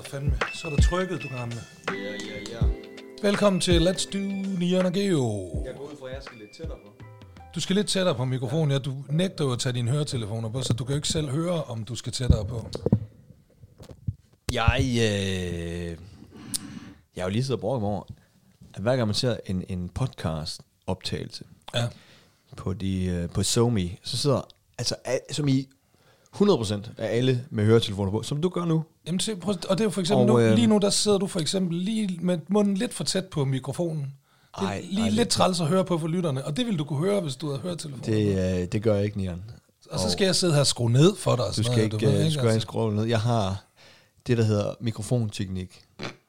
fandme. Så er der trykket, du gamle. Ja. Velkommen til Let's Do Neon Geo. Jeg går ud fra, at jeg skal lidt tættere på. Du skal lidt tættere på mikrofonen. Ja, du nægter jo at tage dine høretelefoner på, så du kan jo ikke selv høre, om du skal tættere på. Jeg har jo lige siddet og brugt over, at hver gang man ser en podcast-optagelse på SoMe, så sidder, altså som i 100% af alle med høretelefoner på, som du gør nu. Jamen, og det er jo for eksempel, lige nu der sidder du for eksempel lige med munden lidt for tæt på mikrofonen. Det er lidt træls at høre på for lytterne, og det ville du kunne høre, hvis du havde høretelefoner. Det gør jeg ikke, Nian. Og så skal jeg sidde her og skrue ned for dig. Du skal ikke skrue ned. Jeg har det, der hedder mikrofonteknik.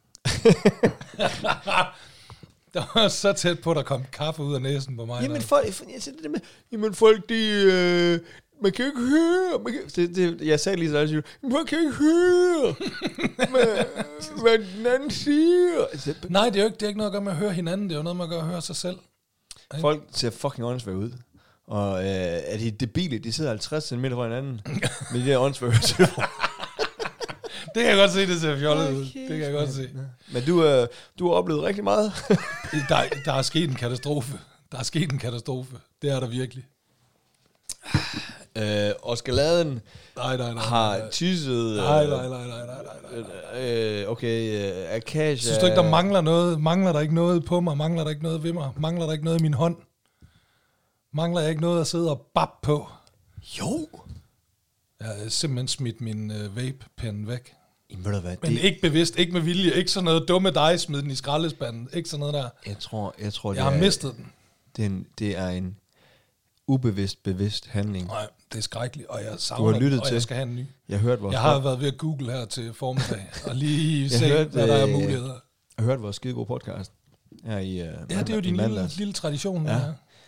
Der var så tæt på, at der kom kaffe ud af næsen på mig. Jamen folk, de... man kan jo ikke høre. Jeg sagde lige så, man kan jo ikke høre, hvad den anden siger. Nej, det er ikke noget at gøre med at høre hinanden. Det er jo noget med at gøre at høre sig selv. Folk ser fucking åndssvagt ud. Og er de debile, de sidder 50 cm fra hinanden med de der åndssvagt høretelefoner. Det kan jeg godt se, det ser fjollet ud. Det kan jeg godt se. Men du har oplevet rigtig meget. Der er sket en katastrofe. Det er der virkelig. Oscar Laden har tisset... Nej. Akasia... Synes du ikke, der mangler noget? Mangler der ikke noget på mig? Mangler der ikke noget ved mig? Mangler der ikke noget i min hånd? Mangler jeg ikke noget at sidde og bap på? Jo. Jeg har simpelthen smidt min vape-pen væk. Jamen, ved du hvad? Men ikke bevidst, ikke med vilje, ikke sådan noget dumme dig, smid den i skraldespanden, ikke sådan noget der. Jeg tror jeg har mistet den. Det er en bevidst handling. Nej, det er skrækkeligt, og jeg savner den, og jeg skal have en ny. Jeg har været ved at google her til formiddag, og lige se, hvad der er muligheder. Jeg har hørt vores skidegode podcast her i det er jo din lille tradition. Ja.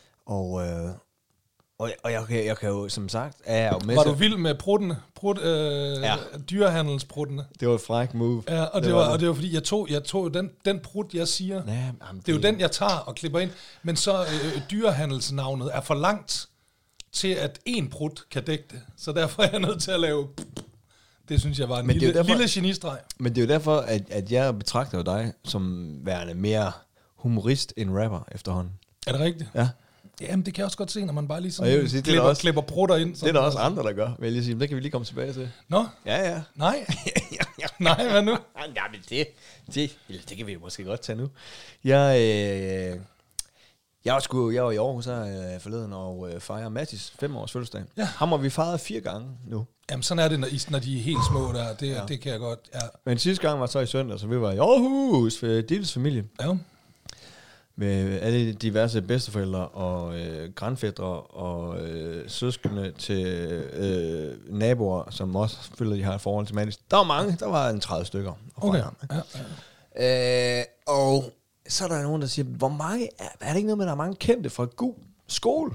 Og jeg kan jo, som sagt, var du vild med pruttene? Dyrehandelspruttene? Det var et fræk move. Ja, og det var fordi, jeg tog den prut, jeg siger. Det er jo den, jeg tager og klipper ind. Men så dyrehandelsnavnet er for langt til, at en prut kan dække det. Så derfor er jeg nødt til at lave... Det synes jeg var en lille genistreg. Men det er jo derfor, at jeg betragter dig som værende mere humorist end rapper efterhånden. Er det rigtigt? Ja. Jamen, det kan jeg også godt se, når man bare lige sådan klipper prutter ind. Det er der også andre, der gør, vil jeg sige. Det kan vi lige komme tilbage til. Nå? Ja. Nej? Nej, hvad nu? Ja, men det kan vi måske godt tage nu. Jeg var i Aarhus her forleden og fejrer Mattis 5-års fødselsdag. Ja. Ham har vi fejret 4 gange nu. Jamen, sådan er det, når de er helt små der. Det kan jeg godt, ja. Men sidste gang var så i søndag, så vi var i Aarhus for Dilles familie. Ja. Med alle diverse bedsteforældre og grandfædre og søskende til naboer, som også føler, de har et forhold til Mattis. Der var mange, der var en 30 stykker. Okay. Ja. Og så er der nogen, der siger, hvor mange, er det ikke noget med, der er mange kendte fra god skole?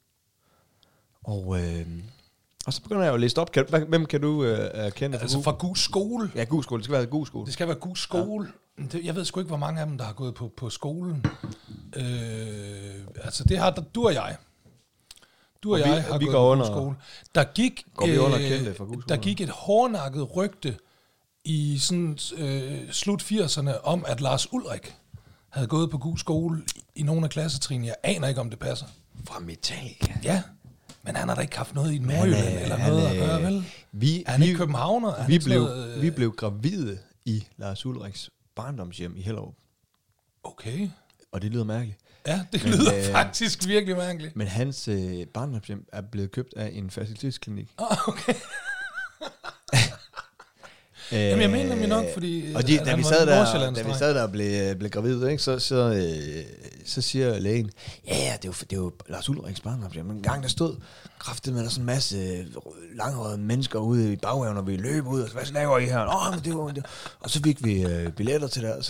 Og så begynder jeg jo at læse op. Hvem kan du kende? Altså fra god skole? Ja, god skole. Det skal være god skole. Det skal være god skole. Ja. Jeg ved sgu ikke, hvor mange af dem, der har gået på skolen. Altså det har du og jeg. Du og jeg har gået på skole. Der gik et hårdnakket rygte i sådan slut 80'erne om, at Lars Ulrik havde gået på god skole i nogle af klassetrin. Jeg aner ikke, om det passer. Fra Metallica? Ja. Men han har da ikke haft noget i Nordjylland eller noget at gøre, vel? Han er ikke københavner. Vi blev gravide i Lars Ulriks barndomshjem i Hellerup. Okay. Og det lyder mærkeligt. Ja, det lyder faktisk virkelig mærkeligt. Men hans barndomshjem er blevet købt af en fertilitetsklinik. Okay. Jamen, jeg mener mig nok, fordi... Og da vi sad der og blev gravide, ikke, så siger lægen, ja, det er jo Lars Ulriks barndomshjem. Men en gang der stod kraftigt med der sådan en masse langhårede mennesker ude i baghaven, og vi løb ud, og hvad laver I her? Og så fik vi billetter til det.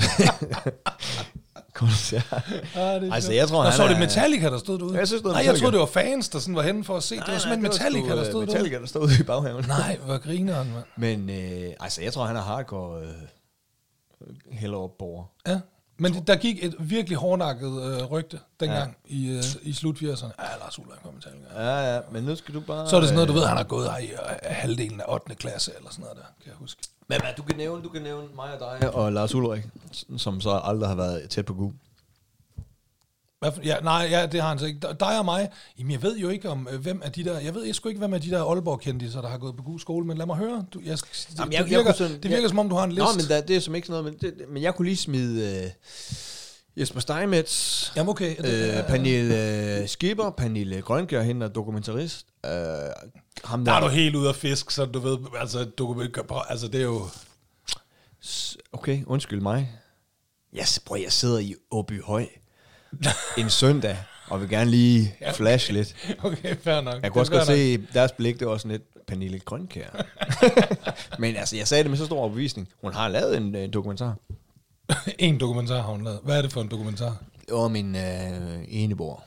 Altså, jeg tror, så det Metallica, der stod derude? Jeg synes, jeg troede, det var fans, der sådan var henne for at se. Det var simpelthen Metallica, der stod derude. Metallica, der stod ude i baghaven. Nej, hvor grineren, mand. Men, altså, jeg tror, han er hardcore Hellerup-borger. Ja. Men der gik et virkelig hårdnakket rygte dengang i slut 80'erne. Ja, Lars Ulrik kommer til. Ja, men nu skal du bare... Så er det sådan noget, du ved, han har gået her i halvdelen af 8. klasse, eller sådan noget der, kan jeg huske. Men du kan nævne mig og dig og Lars Ulrik, som så aldrig har været tæt på Gug. Ja, det har han så ikke. Dig og mig, jamen jeg ved jo ikke om, hvem af de der, jeg ved sgu ikke, hvem af de der Aalborg-kendiser, der har gået på god skole, men lad mig høre. Det virker som om, du har en liste. Nå, men det er som ikke sådan noget, men jeg kunne lige smide Jesper Steinmetz, jamen okay. Pernille Skipper, Pernille Grønkjær, hende er dokumentarist. Ham der er du helt ude af fisk, så du ved, altså det er jo... Okay, undskyld mig. Jeg sidder i Åbyhøj en søndag, og vil gerne lige flash lidt. Okay, fair nok. Jeg kunne også godt se, deres blik, det var sådan lidt Pernille Grønkjær. Men altså, jeg sagde det med så stor overbevisning. Hun har lavet en dokumentar. En dokumentar har hun lavet. Hvad er det for en dokumentar? Det var min eneboer.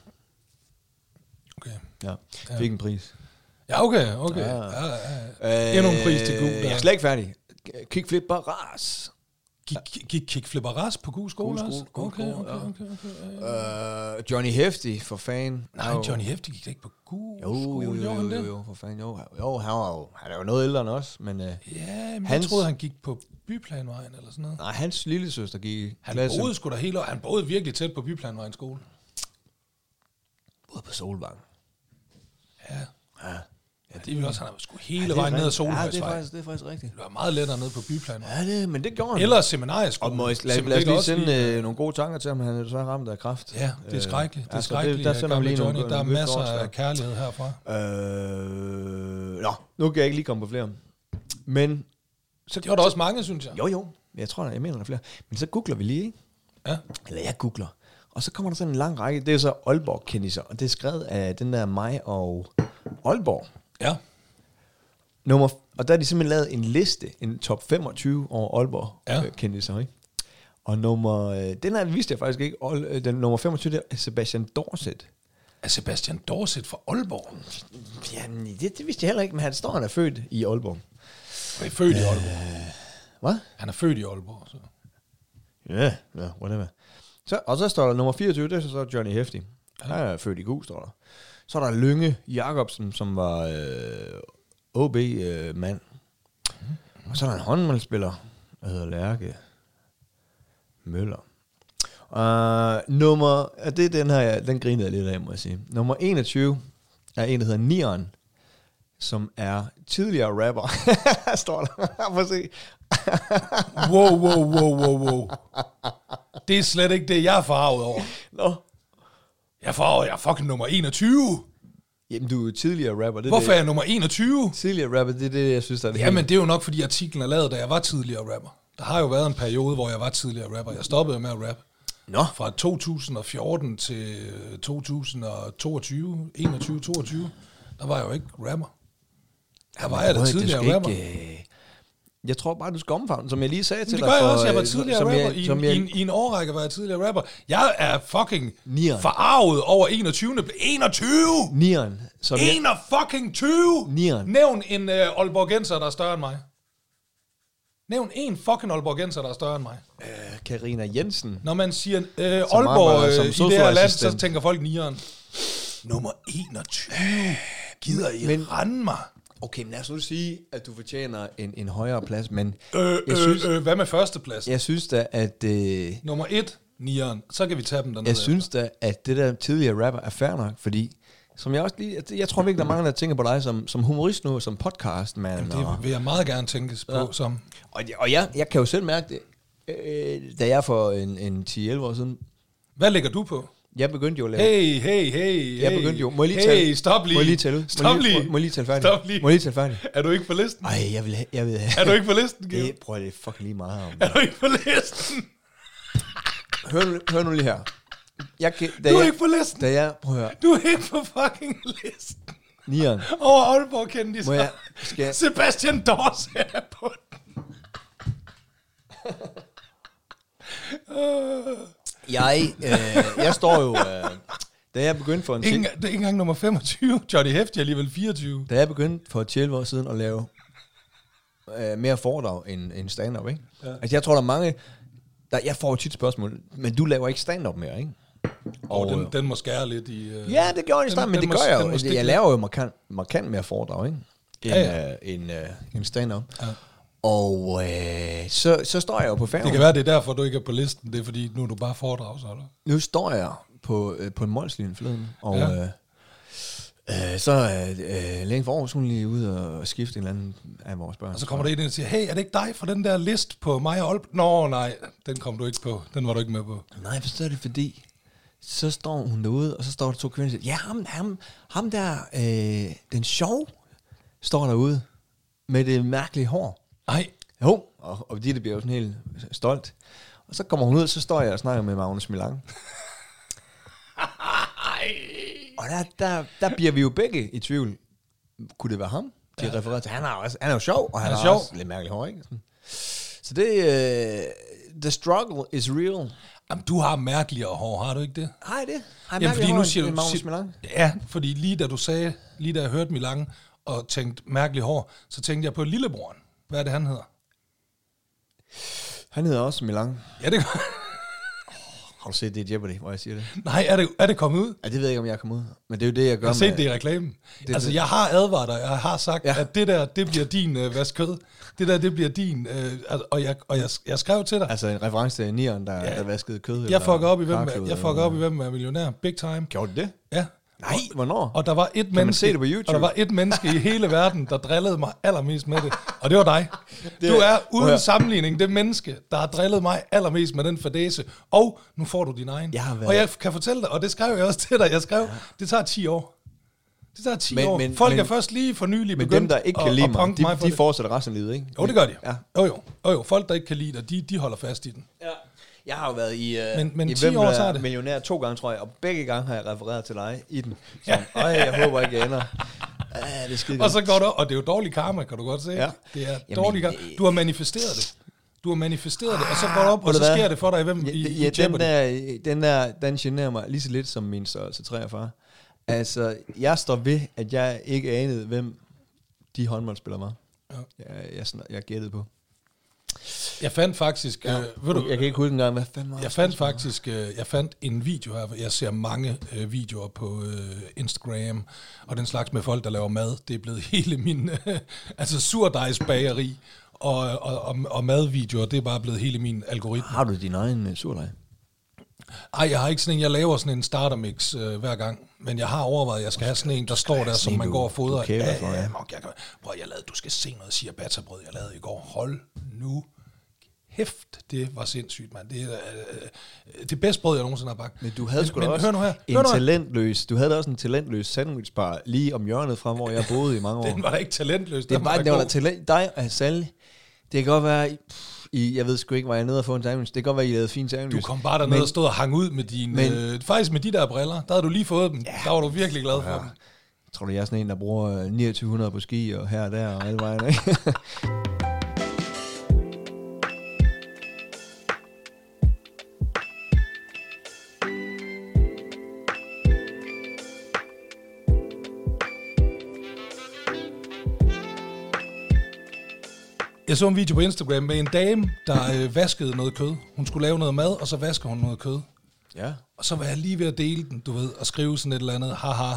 Okay. Ja, fik en pris. Ja, okay. Ja. Endnu en pris til Gug. Jeg er slet ikke færdig. Kickflip Barras. Gik Kickflip Barras på Gug skole også? Okay. Johnny Hefti, for fan. Nej, Johnny Hefti gik ikke på Gug skole. Jo, for fan. Jo, han er jo noget ældre end os, men... men jeg troede, han gik på Byplanvejen eller sådan noget. Nej, hans lillesøster gik... Han boede virkelig tæt på Byplanvejen skole. Både på Solvang. Ja, det vil også, han har sgu hele vejen ned ad Solvejsvej. Ja, det er faktisk rigtigt. Det var meget lettere ned på Byplan. Ja, men det gjorde han. Eller seminarieskolen. Og lad os lige sende nogle gode tanker til ham, han er så ramt af kræft. Ja, det er skrækkeligt. Det er skrækkeligt. Der sender lige Johnny. Der er masser af kærlighed herfra. Nu kan jeg ikke lige komme på flere. Men... Så det var der også mange, synes jeg. Jo. Jeg mener, der er flere. Men så googler vi lige, ikke? Ja. Eller jeg googler. Og så kommer der sådan en lang række. Det er så Aalborg-kendiser. Og det er skrevet af den der mig og Aalborg. Ja. Og der er de simpelthen lavet en liste, en top 25 over Aalborg-kendiser, ikke? Og den her vidste jeg faktisk ikke. Den nummer 25, det er Sebastian Dorset. Er Sebastian Dorset fra Aalborg? Ja, det vidste jeg heller ikke, men han er født i Aalborg. Han er født i Aalborg. Hvad? Han er født i Aalborg, så. Ja, whatever. Og så står der nummer 24, det er så Johnny Hefti. Han er født i Gug, står der. Så er der Lynge Jacobsen, som var OB-mand. Og så er der en håndboldspiller, der hedder Lærke Møller. Det er den her, den grinede jeg lidt af, må jeg sige. Nummer 21 er en, der hedder Nieren, som er tidligere rapper. Står der. Prøv at se. Wow. Det er slet ikke det, jeg er farvet over. Nå. Jeg er fucking nummer 21. Jamen, du er tidligere rapper. Hvorfor er jeg nummer 21? Tidligere rapper, det er det, jeg synes, der er det. Jamen, det er jo nok, fordi artiklen er lavet, da jeg var tidligere rapper. Der har jo været en periode, hvor jeg var tidligere rapper. Jeg stoppede med at rappe. Nå. Fra 2014 til 2022, 21-22, der var jeg jo ikke rapper. Der var jeg da tidligere rapper. Jeg tror bare, du skal omfavne, som jeg lige sagde til dig. Det gør jeg også, jeg var tidligere rapper. I en årrække var jeg tidligere rapper. Jeg er fucking forarvet over 21. 21! Nieren. 21! Nieren. Nævn en aalborgenser, der er større end mig. Nævn en fucking aalborgenser, der er større end mig. Carina Jensen. Når man siger Aalborg i det her land, så tænker folk Nieren. Nummer 21. Gider I rende mig? Okay, men lad os nu sige, at du fortjener en højere plads, men... hvad med førstepladsen? Jeg synes da, at... Nummer 1, Nieren. Så kan vi tage dem dernede. Jeg synes da, at det der tidligere rapper er fair nok, fordi... Som jeg også lige... Jeg tror virkelig, der er mange, der tænker på dig som humorist nu, som podcastmand. Jamen, det vil jeg meget gerne tænkes på som... Og jeg kan jo selv mærke det, da jeg for en 10-11 år siden... Hvad lægger du på? Jeg begyndte jo at lave... Hey. Jeg begyndte jo... Må jeg lige tale? Stop lige. Må jeg lige tælle? Må jeg lige tælle færdig? Stop lige. Må jeg lige tælle færdig? Er du ikke på listen? Ej, jeg vil have... Er du ikke på listen, Geo? Prøv at det er fucking lige meget om. Er du ikke på listen? Hør nu lige her. Du er ikke på listen. Prøv at høre. Du er ikke på fucking listen. Nieren. Over Aalborg kendte de så. Skal Sebastian Dorset er på den. Jeg står jo... Da jeg begyndte for det er ikke engang nummer 25. Johnny Hefti er alligevel 24. Da jeg begyndte for 12 år siden at lave mere foredrag end stand-up, ikke? Ja. Altså jeg tror, der er mange... Jeg får jo tit spørgsmål, men du laver ikke stand-up mere, ikke? Og den må skære lidt i... Ja, det gjorde jeg i starten, men det gør jeg jo. Jeg laver jo markant mere foredrag, ikke? End stand-up. Ja. Og så står jeg jo på færgen. Det kan være, det er derfor, du ikke er på listen. Det er fordi, nu er du bare foredragsholder. Nu står jeg på en Molslinje forleden, og så længe for Aarhus, hun lige ude og skifte en eller anden af vores børn. Og så kommer der ind og siger, hey, er det ikke dig fra den der list på mig og Olp? Nå, nej, den kom du ikke på. Den var du ikke med på. Nej, forstår det, fordi så står hun derude, og så står der 2 kvinder og siger, ja, ham der, den sjov, står derude med det mærkelige hår. Nej. Jo, og det bliver jo sådan helt stolt. Og så kommer hun ud, og så står jeg og snakker med Magnus Milang. Og der bliver vi jo begge i tvivl. Kunne det være ham? De refererer til, han er jo sjov, og han er også lidt mærkelig hår, ikke? Så det, the struggle is real. Jamen, du har mærkeligere hår, har du ikke det? Har jeg det? Jamen, fordi nu siger du... Magnus Milang? Ja, fordi lige da jeg hørte Milang og tænkte mærkelig hår, så tænkte jeg på lillebroren. Hvad er det, han hedder? Han hedder også Milang. Ja, det har du set det i Jeopardy, hvor jeg siger det? Nej, er det kommet ud? Ja, det ved jeg ikke, om jeg er kommet ud. Men det er jo det, jeg gør. Jeg har set det i reklamen. Altså, jeg har advaret dig. Jeg har sagt, at det der, det bliver din vaskød. Det der, det bliver din... og jeg skrev til dig. Altså en reference til Nieren, der vaskede kød. Jeg fucker op i, hvem er millionær. Big time. Gjorde det? Ja. Nej, hvornår? Og der var et menneske i hele verden, der drillede mig allermest med det. Og det var dig. Du er uden sammenligning det menneske, der har drillet mig allermest med den fadese. Og nu får du din egen. Og jeg kan fortælle dig, og det skrev jeg også til dig. Jeg skrev, det tager 10 år. Det tager 10 år. Folk er først lige for nylig begyndt dem, der ikke kan lide mig, de fortsætter resten af livet, ikke? Jo, det gør de. Ja. Jo. Folk, der ikke kan lide dig, de holder fast i den. Ja. Jeg har jo været i men 10 år, så er det millionær 2 gange, tror jeg, og begge gange har jeg refereret til dig i den. Jeg håber ikke, jeg ender. Det og så går det, og det er jo dårlig karma, kan du godt se. Ja. Det er dårlig karma. Du har manifesteret det. Og så går det op, og så sker det for dig, hvem i den generer mig lige så lidt som min størrelse 43. Altså, jeg står ved, at jeg ikke anede, hvem de håndboldspillere var. Ja. Jeg gættede på. Jeg fandt faktisk... jeg kan ikke huske engang, hvad fanden var jeg fandt en video her. Jeg ser mange videoer på Instagram, og den slags med folk, der laver mad. Det er blevet hele min... altså surdejsbageri og madvideoer, det er bare blevet hele min algoritme. Har du din egen surdej? Ej, jeg har ikke sådan en. Jeg laver sådan en startermix hver gang. Men jeg har overvejet, at jeg skal have sådan en, der står der, som man går og fodrer. Du skal se noget ciabatta-brød, jeg lavede i går. Hold nu hæft, det var sindssygt, mand. Det er det bedste brød, jeg nogensinde har bagt. Men du havde sgu da også du havde også en talentløs sandwichbar lige om hjørnet fra, hvor jeg boede i mange år. Den var da ikke talentløs. Det var da talent. Dig og Sally, det kan godt være... jeg ved sgu ikke, hvor jeg er nede og få en sandwich. Det kan godt være, I lavede fine sandwich. Du kom bare dernede og stod og hang ud med dine... faktisk med de der briller. Der havde du lige fået dem. Ja, der var du virkelig glad for dem. Jeg tror, jeg er sådan en, der bruger 2900 på ski og her og der og alle vejen, ikke? Jeg så en video på Instagram med en dame, der vaskede noget kød. Hun skulle lave noget mad, og så vasker hun noget kød. Ja. Og så var jeg lige ved at dele den, du ved, og skrive sådan et eller andet, haha.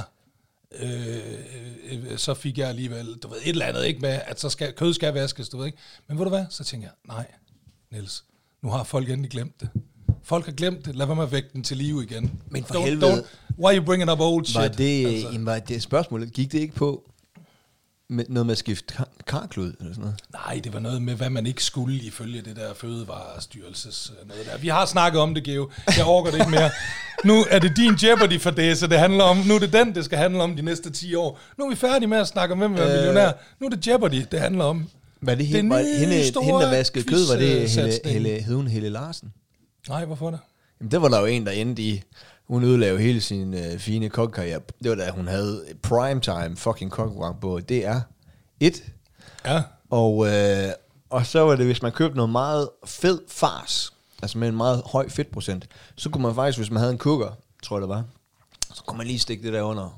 Så fik jeg alligevel, du ved, et eller andet, ikke med, at så kød skal vaskes, du ved ikke. Men ved du hvad, så tænker jeg, nej, Niels, nu har folk endelig glemt det. Folk har glemt det, lad være med at vække den til live igen. Men for helvede. Why you bringing up old shit? Var det spørgsmålet, gik det ikke på noget med at skifte karklud eller sådan noget? Nej, det var noget med, hvad man ikke skulle ifølge det der fødevarestyrelses noget der. Vi har snakket om det, Geo. Jeg orker det ikke mere. Nu er det din Jeopardy-fordæse, det handler om. Nu er det den, det skal handle om de næste 10 år. Nu er vi færdige med at snakke om, hvem er millionær. Nu er det Jeopardy, det handler om. Var det hende, der vaskede kød, var det hed hun Helle Larsen? Nej, hvorfor det? Jamen, det var der jo en, der endte i... Hun ødelagde hele sin fine kokkarriere. Det var da hun havde primetime fucking kokkeprogram på DR1. Ja. Og så var det, hvis man købte noget meget fed fars, altså med en meget høj fedtprocent, så kunne man faktisk, hvis man havde en kukker, tror jeg det var, så kunne man lige stikke det der under.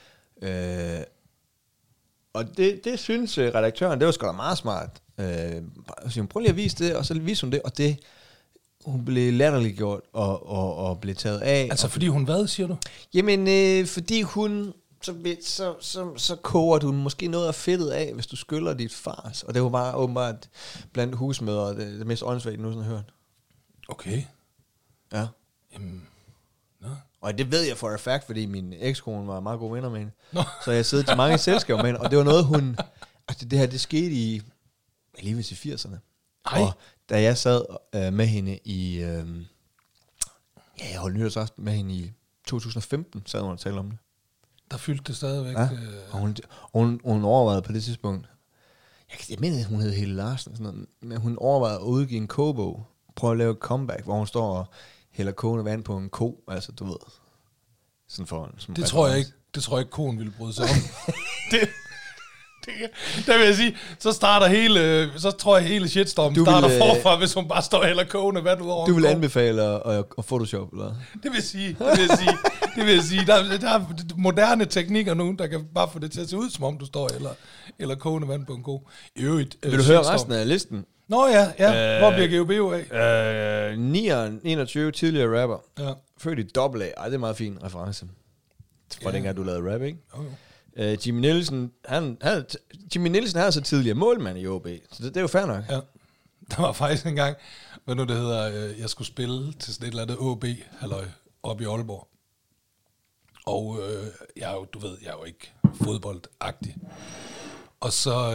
Og det synes redaktøren, det var sgu da meget smart. Så prøv lige at vise det, og så viste hun det, og det hun blev latterliggjort og blev taget af. Altså fordi hun hvad, siger du? Jamen, fordi hun... Så koger du måske noget af fedtet af, hvis du skyller dit fars. Og det var bare åbenbart blandt husmødre det mest åndssvagt, nu sådan har hørt. Okay. Ja. Jamen, no. Og det ved jeg for a fact, fordi min ekskone var meget gode venner med hende. No. Så jeg sidder til mange selskaber med hende, og det var noget, hun... Altså det her, det skete i lige ved 80'erne. Ej. Og da jeg sad med hende i... jeg holdt nytårsaften med hende i 2015, sad hun og talte om det. Der fyldte det stadigvæk. Ja. Og hun overvejede på det tidspunkt, jeg mener, hun hed Helle Larsen, sådan noget, men hun overvejede at udgive en kogebog, prøve at lave et comeback, hvor hun står og hælder kogende vand på en ko, altså du ved. Sådan for det tror jeg ikke, koen ville bryde sig om. Der vil jeg sige, så tror jeg hele shitstormen starter forfra, hvis hun bare står og hælder kogende vand ud over. Du vil anbefale at Photoshop, eller? Det vil jeg sige, der er moderne teknikker nu, der kan bare få det til at se ud, som om du står eller kogende vand på en ko. I øvrigt, vil du høre resten af listen? Nå ja, hvor bliver GOBO af? 21 tidligere rapper. Ja. Født i AA. Ej, det er meget fin reference. For dengang du lavede rap, ikke? Jo. Jimmy Nielsen, han er så tidligere målmand i OB, så det er jo fair nok. Ja. Der var faktisk en gang, hvad nu det hedder, jeg skulle spille til sådan et eller andet OB-halløj oppe i Aalborg. Og jeg er jo ikke fodboldagtig. Og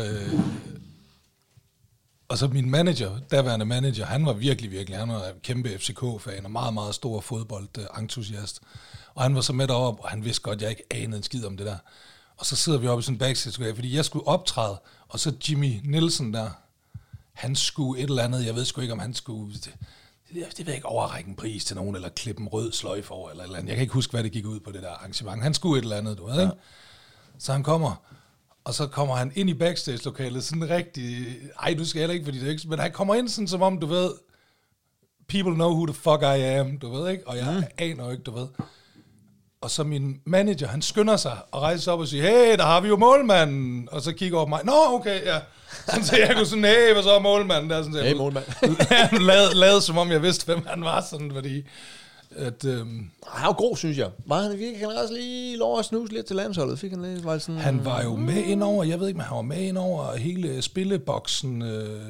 så min manager, daværende manager, han var virkelig, han var en kæmpe FCK-fan og meget, meget stor fodboldentusiast. Og han var så med deroppe, og han vidste godt, at jeg ikke anede en skid om det der. Og så sidder vi oppe i sådan en backstage, fordi jeg skulle optræde, og så Jimmy Nielsen der, han skulle et eller andet, jeg ved sgu ikke, om han skulle, det ved jeg ikke, overrække en pris til nogen, eller klippe en rød sløjfe over, eller et eller andet. Jeg kan ikke huske, hvad det gik ud på det der arrangement. Han skulle et eller andet, du ved, ikke? Så han kommer, og så kommer han ind i backstage-lokalet, sådan rigtig, du skal heller ikke, fordi det er ikke, men han kommer ind sådan, som om, du ved, people know who the fuck I am, du ved, ikke? Og jeg aner jo ikke, du ved. Og så min manager, han skynder sig og rejser sig op og siger, hey, der har vi jo målmanden. Og så kigger over på mig, nå, okay, ja. Så jeg kunne sådan, hey, hvad så er målmanden? Der, sådan, hey, målmand. lavede som om jeg vidste, hvem han var, sådan, fordi... Han var god, synes jeg. Var han virkelig også lige lov at snuse lidt til landsholdet? Fik han lidt, var sådan, han var jo med ind over, jeg ved ikke, men han var med ind over hele spilleboksen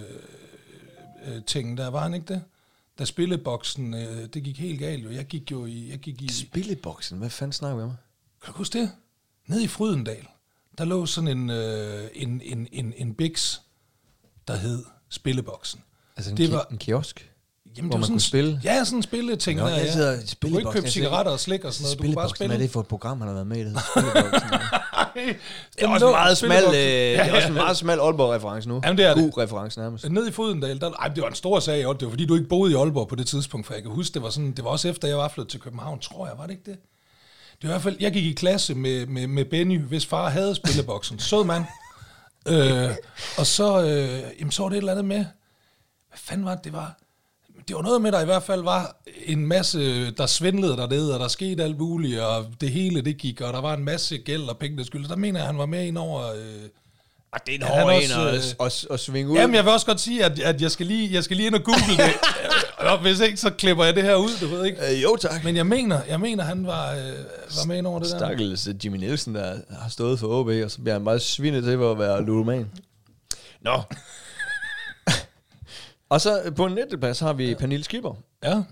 ting der, var han ikke det? Da spilleboksen, det gik helt galt jo. Jeg gik i... Spilleboksen? Hvad fanden snakker vi om? Kan du huske det? Nede i Frydendal, der lå sådan en biks, der hed Spilleboksen. Altså det var en kiosk? Jamen, hvor man kunne spille? Ja, sådan en spilleting. Nå, der, du kunne ikke købe cigaretter og slik og sådan noget. Du kunne bare spille. Hvad er det for et program, han har været med i det? Spilleboksen. Det er også en meget smal Aalborg-reference nu. Jamen, det er god reference nærmest. Nede i Frydendal, det var en stor sag. Det var fordi, du ikke boede i Aalborg på det tidspunkt, for jeg kan huske, det var også efter, jeg var flyttet til København, tror jeg, var det ikke det? Det var i hvert fald, jeg gik i klasse med Benny, hvis far havde spilleboksen. Sød mand. Og så var det et eller andet med, hvad fanden var det, det var noget med, der i hvert fald var en masse, der svindlede dernede, og der skete alt muligt, og det hele det gik, og der var en masse gæld og penge, der skyld. Der mener jeg, han var med ind over... det er en hård en at svinge ud. Jamen, jeg vil også godt sige, at jeg skal lige ind og google det. Og hvis ikke, så klipper jeg det her ud, du ved ikke. Jo, tak. Men jeg mener han var med ind over det der. Stakkels Jimmy Nielsen, der har stået for OB, og så bliver han bare svinet til for at være ludoman. Nå. Og så på en 19. plads har vi Pernille Skipper. Ja.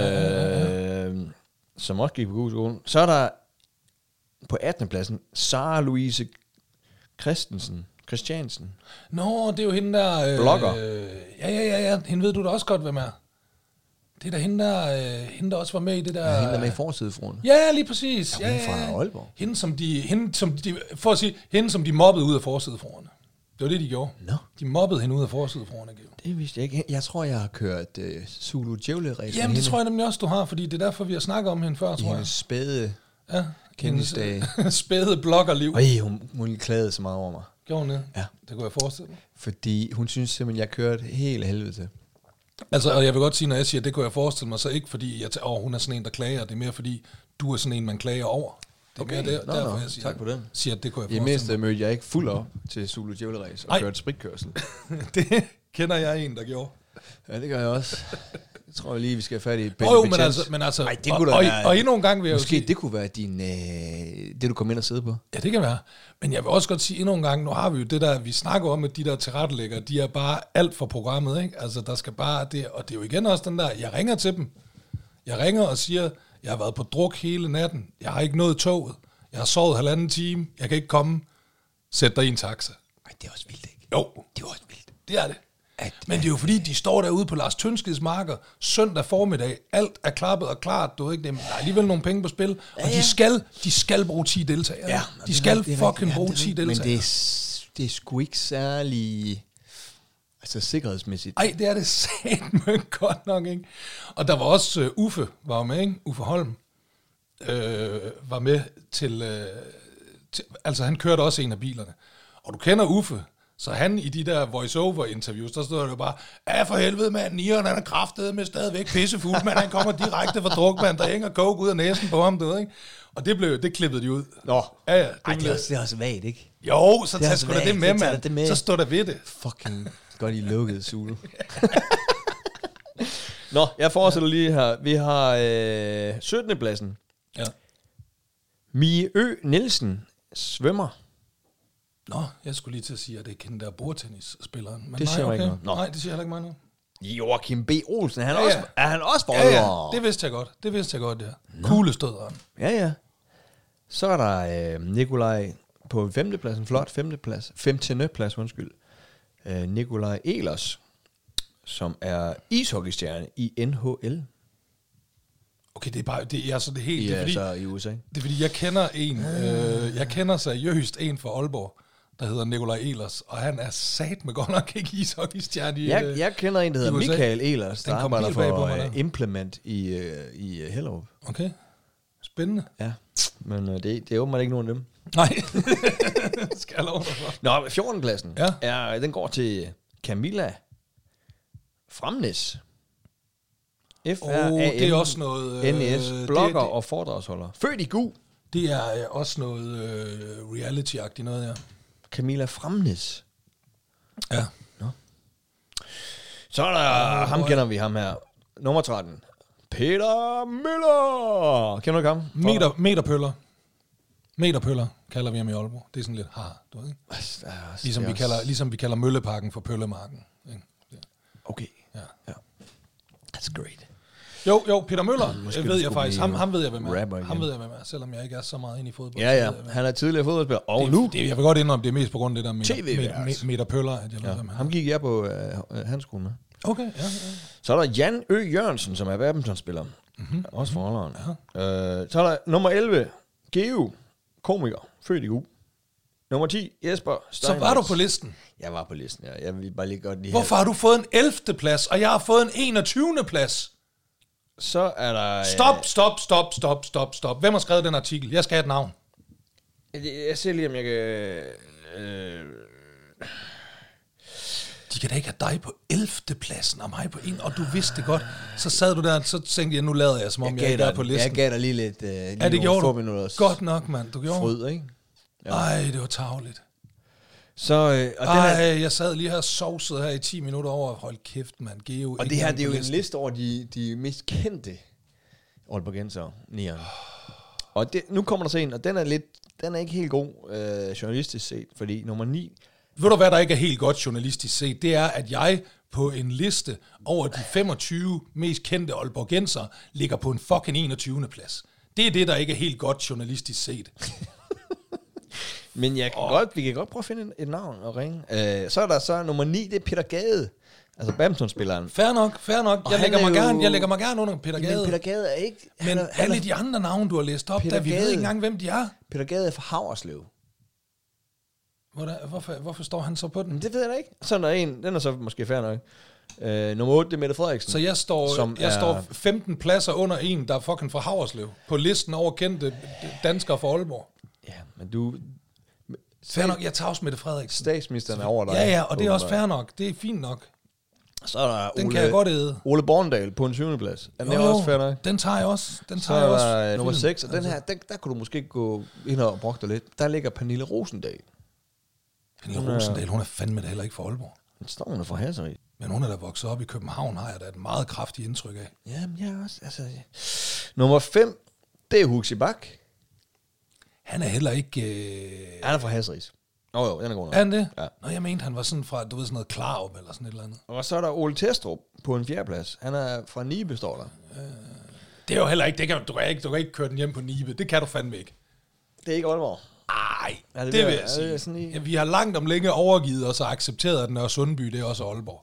Som også gik på god skole. Så er der på 18. pladsen Sara Louise Christiansen. Nå, det er jo hende der... blogger. Ja. Hende ved du da også godt, hvem er. Det er da hende der også var med i det der... Ja, hende der med i Forsidefruen. Ja, lige præcis. Ja, hun fra Aalborg. Hende, som de mobbede ud af Forsidefruerne. Det var det, de gjorde. No. De mobbede hende ud af Forsidefruerne. Det vidste jeg ikke. Jeg tror, jeg har kørt Zulu Djævle-ræs. Jamen, det tror jeg nemlig også, du har, fordi det er derfor, vi har snakket om hende før, tror jeg. Hendes spæde kendisdage. Spæde bloggerliv. Hun klagede så meget over mig. Gjorde hun det? Ja. Det kunne jeg forestille mig. Fordi hun synes simpelthen, jeg kørte helt helvede til. Altså, og jeg vil godt sige, når jeg siger, det kunne jeg forestille mig, så ikke fordi, hun er sådan en, der klager. Det er mere fordi, du er sådan en, man klager over. Det er okay. mere derfor, jeg siger, tak for den. Siger, at det kunne jeg forestille mig. I mindste mødte jeg ikke fuld op til Zulu Djævle-ræs og kørte spritkørsel. Det kender jeg en, der gjorde. Ja, det gør jeg også. Jeg tror lige, vi skal have fat i Jo, men altså ej, det kunne og endnu en gang vil jeg måske sige, det kunne være din, det, du kom ind og sidde på. Ja, det kan være. Men jeg vil også godt sige endnu en gang, nu har vi jo det der, vi snakker om, at de der tilrettelæggere, de er bare alt for programmet, ikke? Altså, der skal bare det, og det er jo igen også den der, jeg ringer til dem. Jeg ringer og siger, jeg har været på druk hele natten, jeg har ikke nået toget, jeg har sovet 1,5 time, jeg kan ikke komme, sæt dig i en taxa. Ej, det er også vildt, ikke? Jo. Det er også vildt. Det er det. Men det er jo fordi, de står derude på Lars Tønskeds marker søndag formiddag. Alt er klappet og klart. Du, ikke? Der er alligevel nogle penge på spil. Og de skal bruge 10 deltagere. Ja, de skal fucking bruge 10 deltagere. Men det er sgu ikke særlig altså sikkerhedsmæssigt. Ej, det er det satme godt nok, ikke? Og der var også Uffe var med, ikke? Uffe Holm var med til altså han kørte også en af bilerne. Og du kender Uffe. Så han i de der voice-over-interviews, der stod det jo bare, ja for helvede mand, Nieren han er kraftedet med stadigvæk pissefuld, men han kommer direkte fra drukmand, der hænger coke ud af næsen på ham, du ved, ikke? Og det klippede de ud. Nå, ja, det er også vagt, ikke? Jo, så tag sgu da det med, mand. Så står der ved det. Fucking godt i lukket sule. Nå, jeg fortsætter lige her. Vi har 17. pladsen. Ja. Mie Ø. Nielsen, svømmer. Nå, jeg skulle lige til at sige, at det er kendt der bordtennisspilleren. Men det siger jeg ikke noget. Nej, det siger heller ikke mig nu. Joachim B. Olsen, er han også for ja, det vidste jeg godt, det her. Kuglestøderen. Ja. Så er der Nikolaj på 5. pladsen, flot 5. plads, 15. plads, undskyld. Nikolaj Ehlers, som er ishockeystjerne i NHL. Okay, det er bare det er så det helt. Ja, det er fordi, så i USA. Det er fordi jeg kender jeg kender seriøst en fra Aalborg, der hedder Nikolaj Ehlers, og han er satme godt nok ikke ishockeystjerne i jeg kender en, der hedder Michael Ehlers, der arbejder for Implement i Hellerup. Okay, spændende. Ja, men det er åbenbart ikke nogen af dem. Nej, skal jeg love dig for. Nå, 14. pladsen, den går til Camilla Framnes. Det er også noget NS, blogger og foredragsholder. Født i Gu. Det er også noget reality-agtigt noget, ja. Camilla Framnes. Ja. Nå. Så er der, ham kender vi, ham her. Nummer 13. Peter Møller. Kender du ham? Meterpøller. Meterpøller kalder vi ham i Aalborg. Det er sådan lidt du ved ikke? Ligesom vi kalder Mølleparken for Pøllemarken. Ikke? Ja. Okay. Ja. That's great. Jo, Peter Møller, ved jeg faktisk. Ham ved jeg, hvem er. Ham ved jeg, hvem er, selvom jeg ikke er så meget inde i fodbold. Ja. Han er tidligere fodboldspiller. Og nu... jeg vil godt indrømme, det er mest på grund af det der Meter Pøller, at jeg ved, hvem ham gik jeg på hans skole med. Okay, ja. Så er der Jan Ø. Jørgensen, som er badmintonspiller. Også for Holland. Så er der nummer 11. Geo, komiker, født i Gu. Nummer 10, Jesper Steinmetz. Så var du på listen? Jeg var på listen, ja. Jeg vil bare lige godt lige Hvorfor har du fået en 11. plads, og jeg har fået en 21. plads? Så er der... Stop. Hvem har skrevet den artikel? Jeg skal have et navn. Jeg ser lige, om jeg kan... De kan da ikke have dig på 11. pladsen, og mig på 1, og du vidste det godt. Så sad du der, og så tænkte jeg, nu lader jeg, som om jeg ikke er på listen. Jeg gav dig lige lidt... Ja, det gjorde du. Godt nok, mand. Du gjorde. Fryd, ikke? Ja. Ej, det var tarveligt. Så, jeg sad lige her sovset her i 10 minutter over. Hold kæft, mand. Geo. Og det her, det er jo en liste over de mest kendte Aalborgenser, Nieren. Og nu kommer der så en, og den er ikke helt god journalistisk set, fordi nummer 9... Ved du, hvad der ikke er helt godt journalistisk set? Det er, at jeg på en liste over de 25 mest kendte Aalborgenser ligger på en fucking 21. plads. Det er det, der ikke er helt godt journalistisk set. Men vi kan godt prøve at finde et navn og ringe. Så er der så nummer 9, det er Peter Gade. Altså badmintonspilleren. Fair nok. Jeg lægger mig gerne under Peter Gade. Men Peter Gade er ikke... Men alle de andre navne, du har læst op, vi ved ikke engang, hvem de er. Peter Gade er fra Haverslev. Hvorfor står han så på den? Men det ved jeg da ikke. Sådan er en, den er så måske fair nok. Nummer 8, det er Mette Frederiksen. Så jeg står 15 pladser under en, der er fucking fra Haverslev. På listen over kendte danskere fra Aalborg. Ja, men du... Fair nok, jeg tager også Mette Frederiksen. Statsministeren er over dig. Ja, og det er også fair nok. Det er fint nok. Så er der den kan jeg godt æde. Ole Borndal på en 7. plads. Den er også fair nok. Den tager jeg også. Så er der nummer 6, og den her, der kunne du måske gå ind og bruge dig lidt. Der ligger Pernille Rosendal. Pernille Rosendal, hun er fandme da heller ikke fra Aalborg. Den står hun fra Hasserig. Men hun er da vokset op i København, har jeg da et meget kraftigt indtryk af. Jamen, jeg også. Altså, ja. Nummer 5, det er Huxi Bak. Han er heller ikke... Han er fra Hasseris. Jo, den er god nok. Er han det? Ja. Nå, jeg mente, han var sådan fra, du ved, sådan noget Klarup eller sådan et eller andet. Og så er der Ole Testrup på en 4. plads. Han er fra Nibe, står der. Det er jo heller ikke, du kan ikke køre den hjem på Nibe. Det kan du fandme ikke. Det er ikke Aalborg. Ej, det vil jeg sige. Ja, vi har langt om længe overgivet os og accepteret, at Nørre Sundby, det er også Aalborg.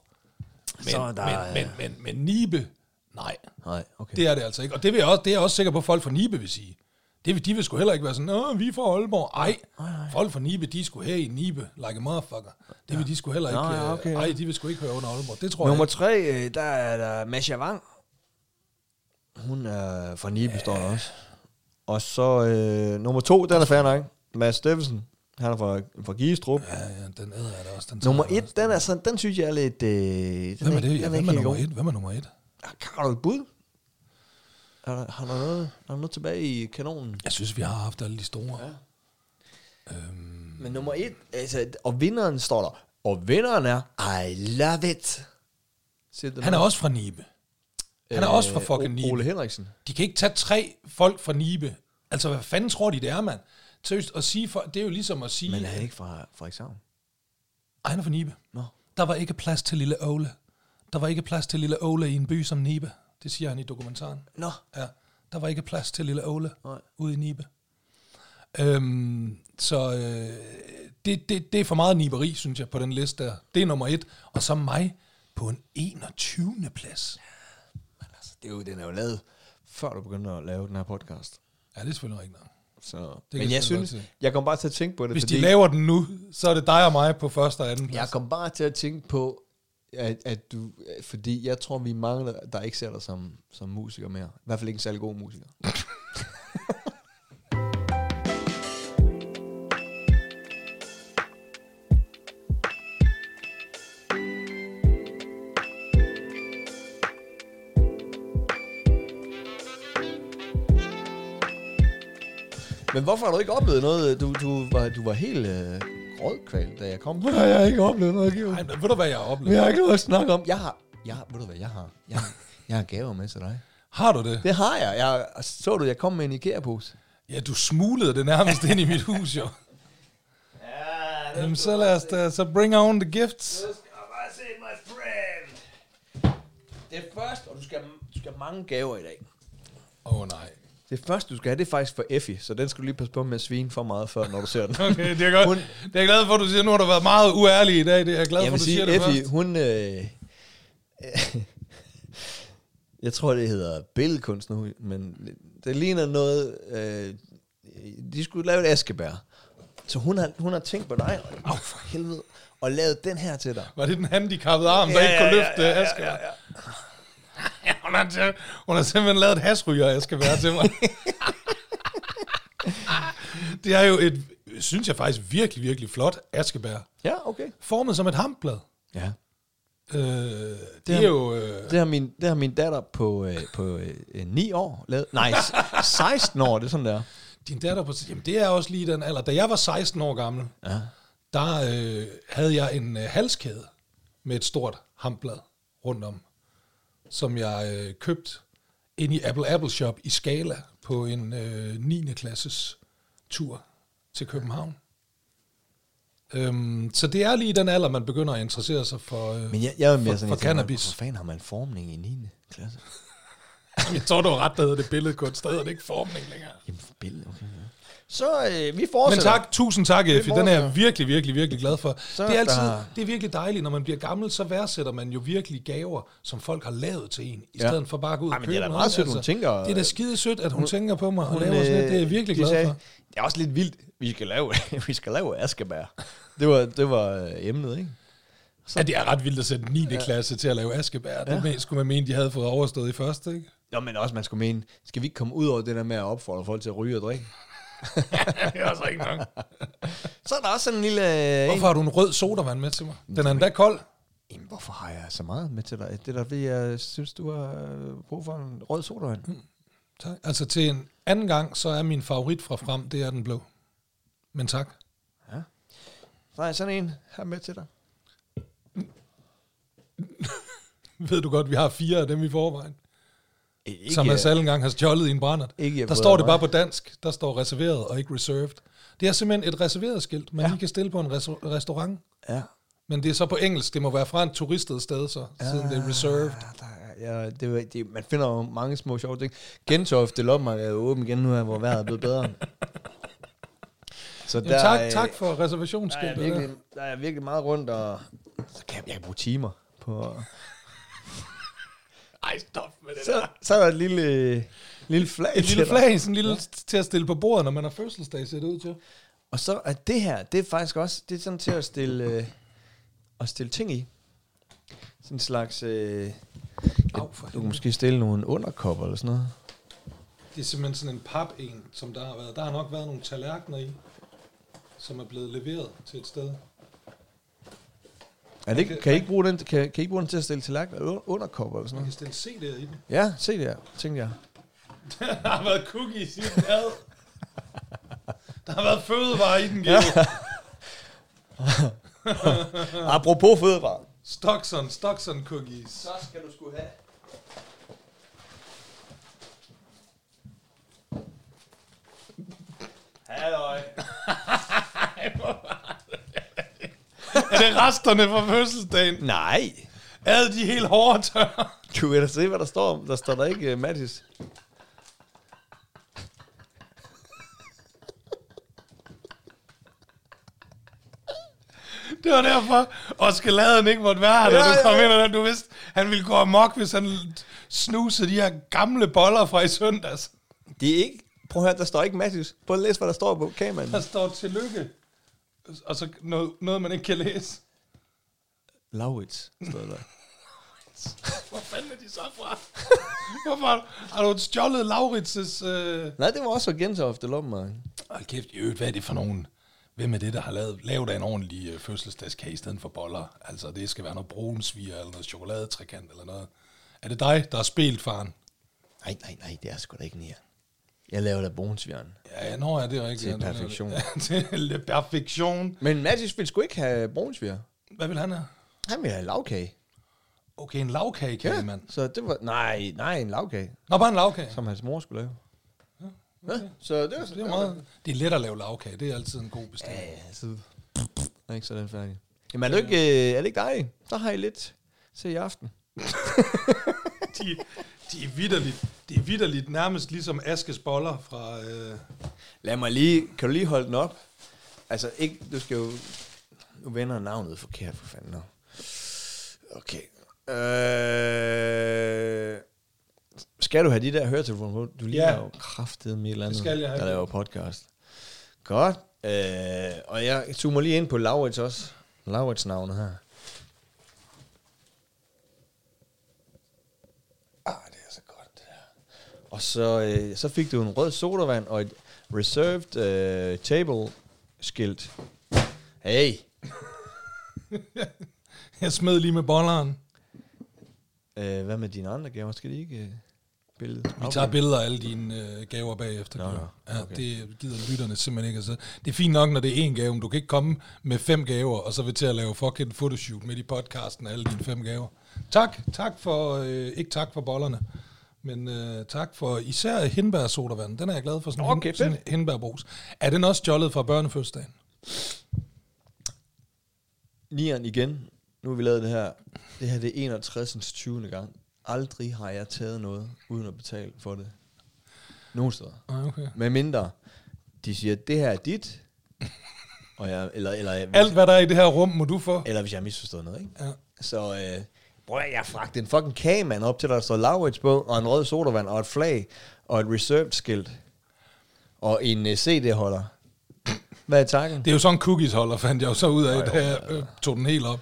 Men Nibe, nej, okay. Det er det altså ikke. Og det er jeg også sikker på, at folk fra Nibe vil sige. De vil sgu heller ikke være sådan, vi er fra Aalborg. Ej, folk fra Nibe, de skulle her i Nibe, like a motherfucker. Det vil de sgu heller ikke. Okay. Ej, de vil sgu ikke høre under Aalborg. Det tror Nummer 3, der er der Masha Wang. Hun er fra Nibe, står der også. Og så nummer 2, den er fair nok. Mads Steffensen. Han er fra Gigestrup. Ja, den æder jeg da også. Den nummer 1, den er sådan, den synes jeg er lidt... Hvem er det? Hvem er nummer 1? Har du et bud? Har der noget tilbage i kanonen? Jeg synes, vi har haft alle de store. Ja. Men nummer 1, altså, og vinderen står der. Og vinderen er I love it. Han er også fra Nibe. Han er også fra fucking Nibe. Ole Henriksen. De kan ikke tage 3 folk fra Nibe. Altså, hvad fanden tror de, det er, mand? Seriøst, at sige, det er jo ligesom at sige... Men er han ikke fra Frederikshavn? Han er fra Nibe. Der var ikke plads til lille Ole. Der var ikke plads til lille Ole i en by som Nibe. Det siger han i dokumentaren. Ja, der var ikke plads til lille Ole ude i Nibe. Det er for meget niberi, synes jeg, på den liste der. Det er nummer 1. Og så mig på en 21. plads. Men altså, den er jo lavet, før du begyndte at lave den her podcast. Ja, det er selvfølgelig rigtigt. Så, men jeg synes, jeg kom bare til at tænke på det. Hvis de laver den nu, så er det dig og mig på første og anden plads. Jeg kom bare til at tænke på, at du, fordi jeg tror, vi er mange, der ikke ser dig som musiker mere. I hvert fald ikke en særlig god musiker. Men hvorfor har du ikke oplevet noget? Du var helt rådkval, da jeg kom. Jeg har ikke oplevet noget, Giv. Nej, ved du, hvad jeg har oplevet? Jeg har ikke noget at snakke om. Ved du, hvad jeg har? Jeg har gaver med til dig. Har du det? Det har jeg. Så du, jeg kom med en IKEA-pose. Ja, du smuglede det nærmest ind i mit hus, jo. Ja, jamen, så lad os da, så bring on the gifts. Så skal jeg bare se, my friend. Det er først, og du skal have mange gaver i dag. Nej. Det første, du skal have, det er faktisk for Effie, så den skal du lige passe på med at svine for meget før, når du ser den. Okay, det er godt. Det er jeg glad for, at du siger, nu har du været meget uærlig i dag. Det er jeg glad for, at du siger det Effie, først. Hun... jeg tror, det hedder billedkunst nu, men det ligner noget... de skulle lave et askebær. Så hun har tænkt på dig, og for helvede, og lavet den her til dig. Var det den handicappede arm, der ikke kunne løfte askebær? Ja. Hun har simpelthen lavet et hasryger, jeg skal være til mig. Det er jo et, synes jeg faktisk, virkelig, virkelig flot askebær. Ja, okay. Formet som et hampblad. Ja. Det er jo... Det har min datter på 9 år lavet. Nej, 16 år, det er sådan der. Din datter på... Jamen, det er også lige den alder. Da jeg var 16 år gammel, der havde jeg en halskæde med et stort hampblad rundt om, som jeg købte ind i Apple Shop i Skala på en 9. klasses tur til København. Så det er lige den alder, man begynder at interessere sig for, men jeg er mere for cannabis. Hvorfor fanden har man formning i 9. klasse? Jeg tror, du var ret, der hedder det billedkunst. Der hedder det ikke formning længere. Jamen, billede, okay. Så vi fortsætter. Men tak, tusind tak, Effie. Den er jeg virkelig, virkelig, virkelig glad for. Det er virkelig dejligt, når man bliver gammel, så værdsætter man jo virkelig gaver, som folk har lavet til en, i stedet for bare at gå ud og købe. Det er da meget sødt, hun tænker. Det er da skide sødt, at hun tænker på mig og laver sådan lidt. Det er jeg virkelig glad for. Det er også lidt vildt. Vi skal lave askebær. Det var emnet, ikke? Så. Ja, det er ret vildt at sætte 9. klasse til at lave askebær. Det skulle man mene, de havde fået overstået i første, ikke? Jo, men også man skulle mene, skal vi ikke komme ud over det der med at opfordre folk til at ryge og drikke? Det er også ikke nok. Så er der også sådan en lille... Hvorfor har du en rød sodavand med til mig? Den er endda kold. Jamen, hvorfor har jeg så meget med til dig? Det er der, jeg synes, du har brug for en rød sodavand. Tak. Altså til en anden gang, så er min favorit fra frem, det er den blå. Men tak. Ja. Så er jeg sådan en her med til dig. ved du godt, vi har 4 af dem i forvejen. Ikke, som Mads Allengang har stjålet i en brændert. Der står det bare på dansk. Der står reserveret og ikke reserved. Det er simpelthen et reserveret skilt, man lige kan stille på en restaurant. Ja. Men det er så på engelsk. Det må være fra en turistet sted, så, siden det er reserved. Man finder jo mange små sjove ting. Gentofte loppemarked er åben igen nu her, hvor vejret er blevet bedre. Så der, tak for reservationsskiltet. Der er virkelig meget rundt, og så kan jeg bruge timer på... Ej, stop med det så er der et lille flag. Et lille flag, sådan en lille til at stille på bordet, når man har fødselsdag, ser det ud til. Og så er det her, det er faktisk også, det er sådan til at stille ting i. Sådan en slags... du kan måske stille nogle underkopper eller sådan noget. Det er simpelthen sådan en pap-en, som der har været. Der har nok været nogle tallerkener i, som er blevet leveret til et sted. Er det ikke, kan I ikke bruge den? Kan I ikke bruge den til at stille tallerkener underkopper eller sådan noget? Man kan stille CD'er i den. Ja, CD'er, tænkte jeg. Der har været cookies i den ad. Der har været fødevarer i den, Geo. Apropos fødevarer. Stockson cookies. Så skal du sgu have. Halløj. Er det resterne fra fødselsdagen? Nej. Er de helt hårde tørre? Du vil da se, hvad der står. Der står der ikke Mattis. Det var derfor, Oscar Laden ikke måtte være her, da du kom ind, og du vidste, han ville gå amok, hvis han snusede de her gamle boller fra i søndags. Det er ikke... Prøv at høre, der står ikke Mattis. Prøv at læse, hvad der står på kameraen. Der står tillykke. Og så noget man ikke kan læse. Laurits, står der. Hvor fanden er de så fra? Hvorfor har du stjålet Laurits' Nej, det var også fra Gentofte loppemarked. Hold kæft, hvad er det for nogen... Hvem er det, der har lavet en ordentlig fødselsdagskage i stedet for boller? Altså, det skal være noget brunsviger eller noget chokoladetrekant eller noget. Er det dig, der har spildt, faren? Nej, det er sgu da ikke mere. Jeg laver da brunsvigeren. Ja, det er rigtigt. Til perfektion. Til perfektion. Men Mattis vil sgu ikke have brunsviger. Hvad vil han have? Han vil have lavkage. Okay, en lavkage, mand. Så det var... Nej, en lavkage. Nå, bare en lavkage. Som hans mor skulle lave. Okay. Ja, så det er meget... Det er let at lave lavkage. Det er altid en god bestilling. Ja, så... er ikke sådan færdig. Jamen, er det ikke dig? Så har I lidt til i aften. de er vitterligt nærmest ligesom Askes boller fra... Lad mig lige... Kan du lige holde den op? Altså, ikke... Du skal jo... Nu vender navnet forkert, for fanden. Okay. Skal du have de der høretelefoner på? Du ligner jo kraftet med et eller andet, der laver podcast. Godt. Og jeg zoomer lige ind på Laurits også. Laurits navnet her. Det er så godt det her. Og så fik du en rød sodavand og et reserved table skilt. Hey. Jeg smed lige med bolleren. Hvad med dine andre gaver? Skal de ikke billede? Vi tager billeder af alle dine gaver bagefter. Nå, okay. Ja, det gider lytterne simpelthen ikke. Altså, det er fint nok, når det er én gave, men du kan ikke komme med 5 gaver, og så vil til at lave fucking photoshoot midt i podcasten af alle dine 5 gaver. Tak for, ikke tak for bollerne, men tak for især hindbærsodavand. Den er jeg glad for, sådan en hindbærbrus. Er den også stjålet fra børnefødselsdagen? Nieren igen. Nu har vi lavet det her. Det her det er 61. 20. gang. Aldrig har jeg taget noget, uden at betale for det. Nogen steder. Okay. Med mindre, de siger, det her er dit. Og jeg, eller alt, hvad der er i det her rum, må du få. Eller hvis jeg har misforstået noget, ikke? Ja. Så jeg fragte en fucking kagemand op til, der står Laurits på, og en rød sodavand, og et flag, og et reserved skilt, og en CD-holder. Hvad er takken? Det er jo sådan en cookies-holder, fandt jeg jo så ud af, da jeg tog den helt op.